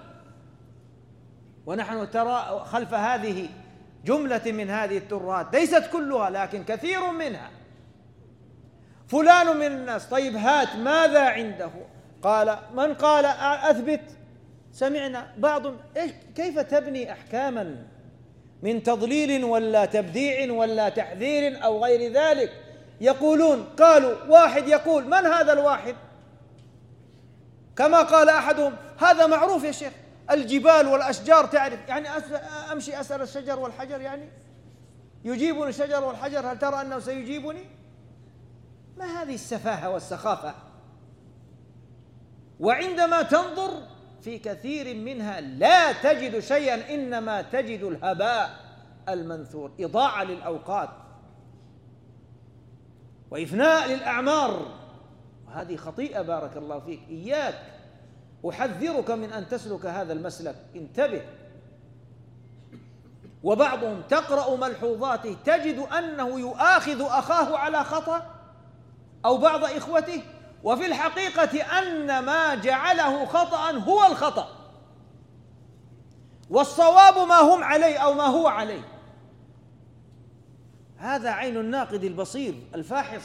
ونحن ترى خلف هذه جملة من هذه الترات، ليست كلها لكن كثير منها. فلان من الناس، طيب هات ماذا عنده؟ قال من قال أثبت. سمعنا بعض كيف تبني أحكاما من تضليل ولا تبديع ولا تحذير أو غير ذلك. يقولون قالوا واحد يقول من هذا الواحد؟ كما قال أحدهم هذا معروف يا شيخ، الجبال والأشجار تعرف، يعني أمشي أسأل الشجر والحجر، يعني يجيبني الشجر والحجر، هل ترى أنه سيجيبني؟ ما هذه السفاهة والسخافة؟ وعندما تنظر في كثير منها لا تجد شيئا، إنما تجد الهباء المنثور، إضاعة للأوقات وإفناء للأعمار، وهذه خطيئة بارك الله فيك. إياك، أحذرك من أن تسلك هذا المسلك، انتبه. وبعضهم تقرأ ملحوظاته تجد أنه يؤاخذ أخاه على خطأ أو بعض إخوته، وفي الحقيقة أن ما جعله خطأ هو الخطأ، والصواب ما هم عليه أو ما هو عليه. هذا عين الناقد البصير الفاحص.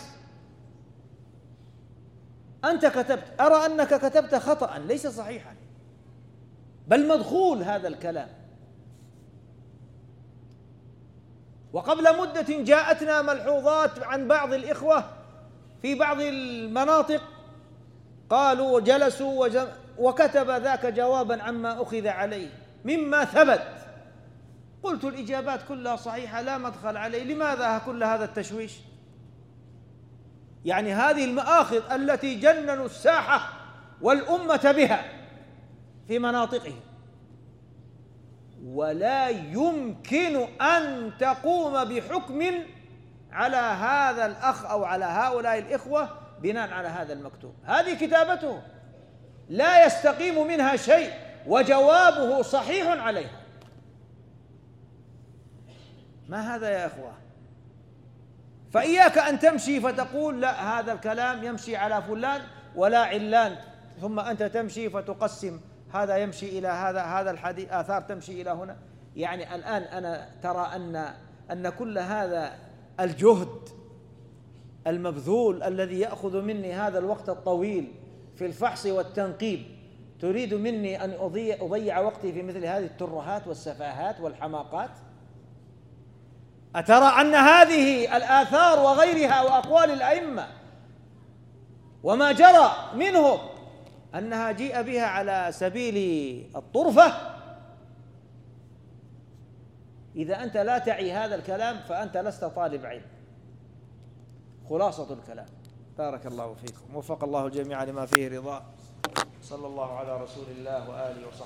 أنت كتبت، أرى أنك كتبت خطأ ليس صحيحا، بل مدخول هذا الكلام. وقبل مدة جاءتنا ملحوظات عن بعض الإخوة في بعض المناطق، قالوا وجلسوا وكتب ذاك جوابا عما أخذ عليه مما ثبت. قلت الإجابات كلها صحيحة لا مدخل عليه، لماذا كل هذا التشويش؟ يعني هذه المآخذ التي جننوا الساحة والأمة بها في مناطقهم، ولا يمكن أن تقوم بحكم على هذا الأخ أو على هؤلاء الإخوة بناء على هذا المكتوب. هذه كتابته لا يستقيم منها شيء، وجوابه صحيح عليها. ما هذا يا إخوة؟ فإياك أن تمشي فتقول لا هذا الكلام يمشي على فلان ولا علان، ثم أنت تمشي فتقسم هذا يمشي إلى هذا الحديث آثار تمشي إلى هنا. يعني الآن أنا ترى أن كل هذا الجهد المبذول الذي يأخذ مني هذا الوقت الطويل في الفحص والتنقيب، تريد مني أن أضيع وقتي في مثل هذه الترهات والسفاهات والحماقات؟ أترى أن هذه الآثار وغيرها وأقوال الأئمة وما جرى منهم أنها جيء بها على سبيل الطرفة؟ إذا أنت لا تعي هذا الكلام فأنت لست طالب علم. خلاصة الكلام. بارك الله فيكم، وفق الله الجميع لما فيه رضاه. صلى الله على رسول الله وآله وصحبه.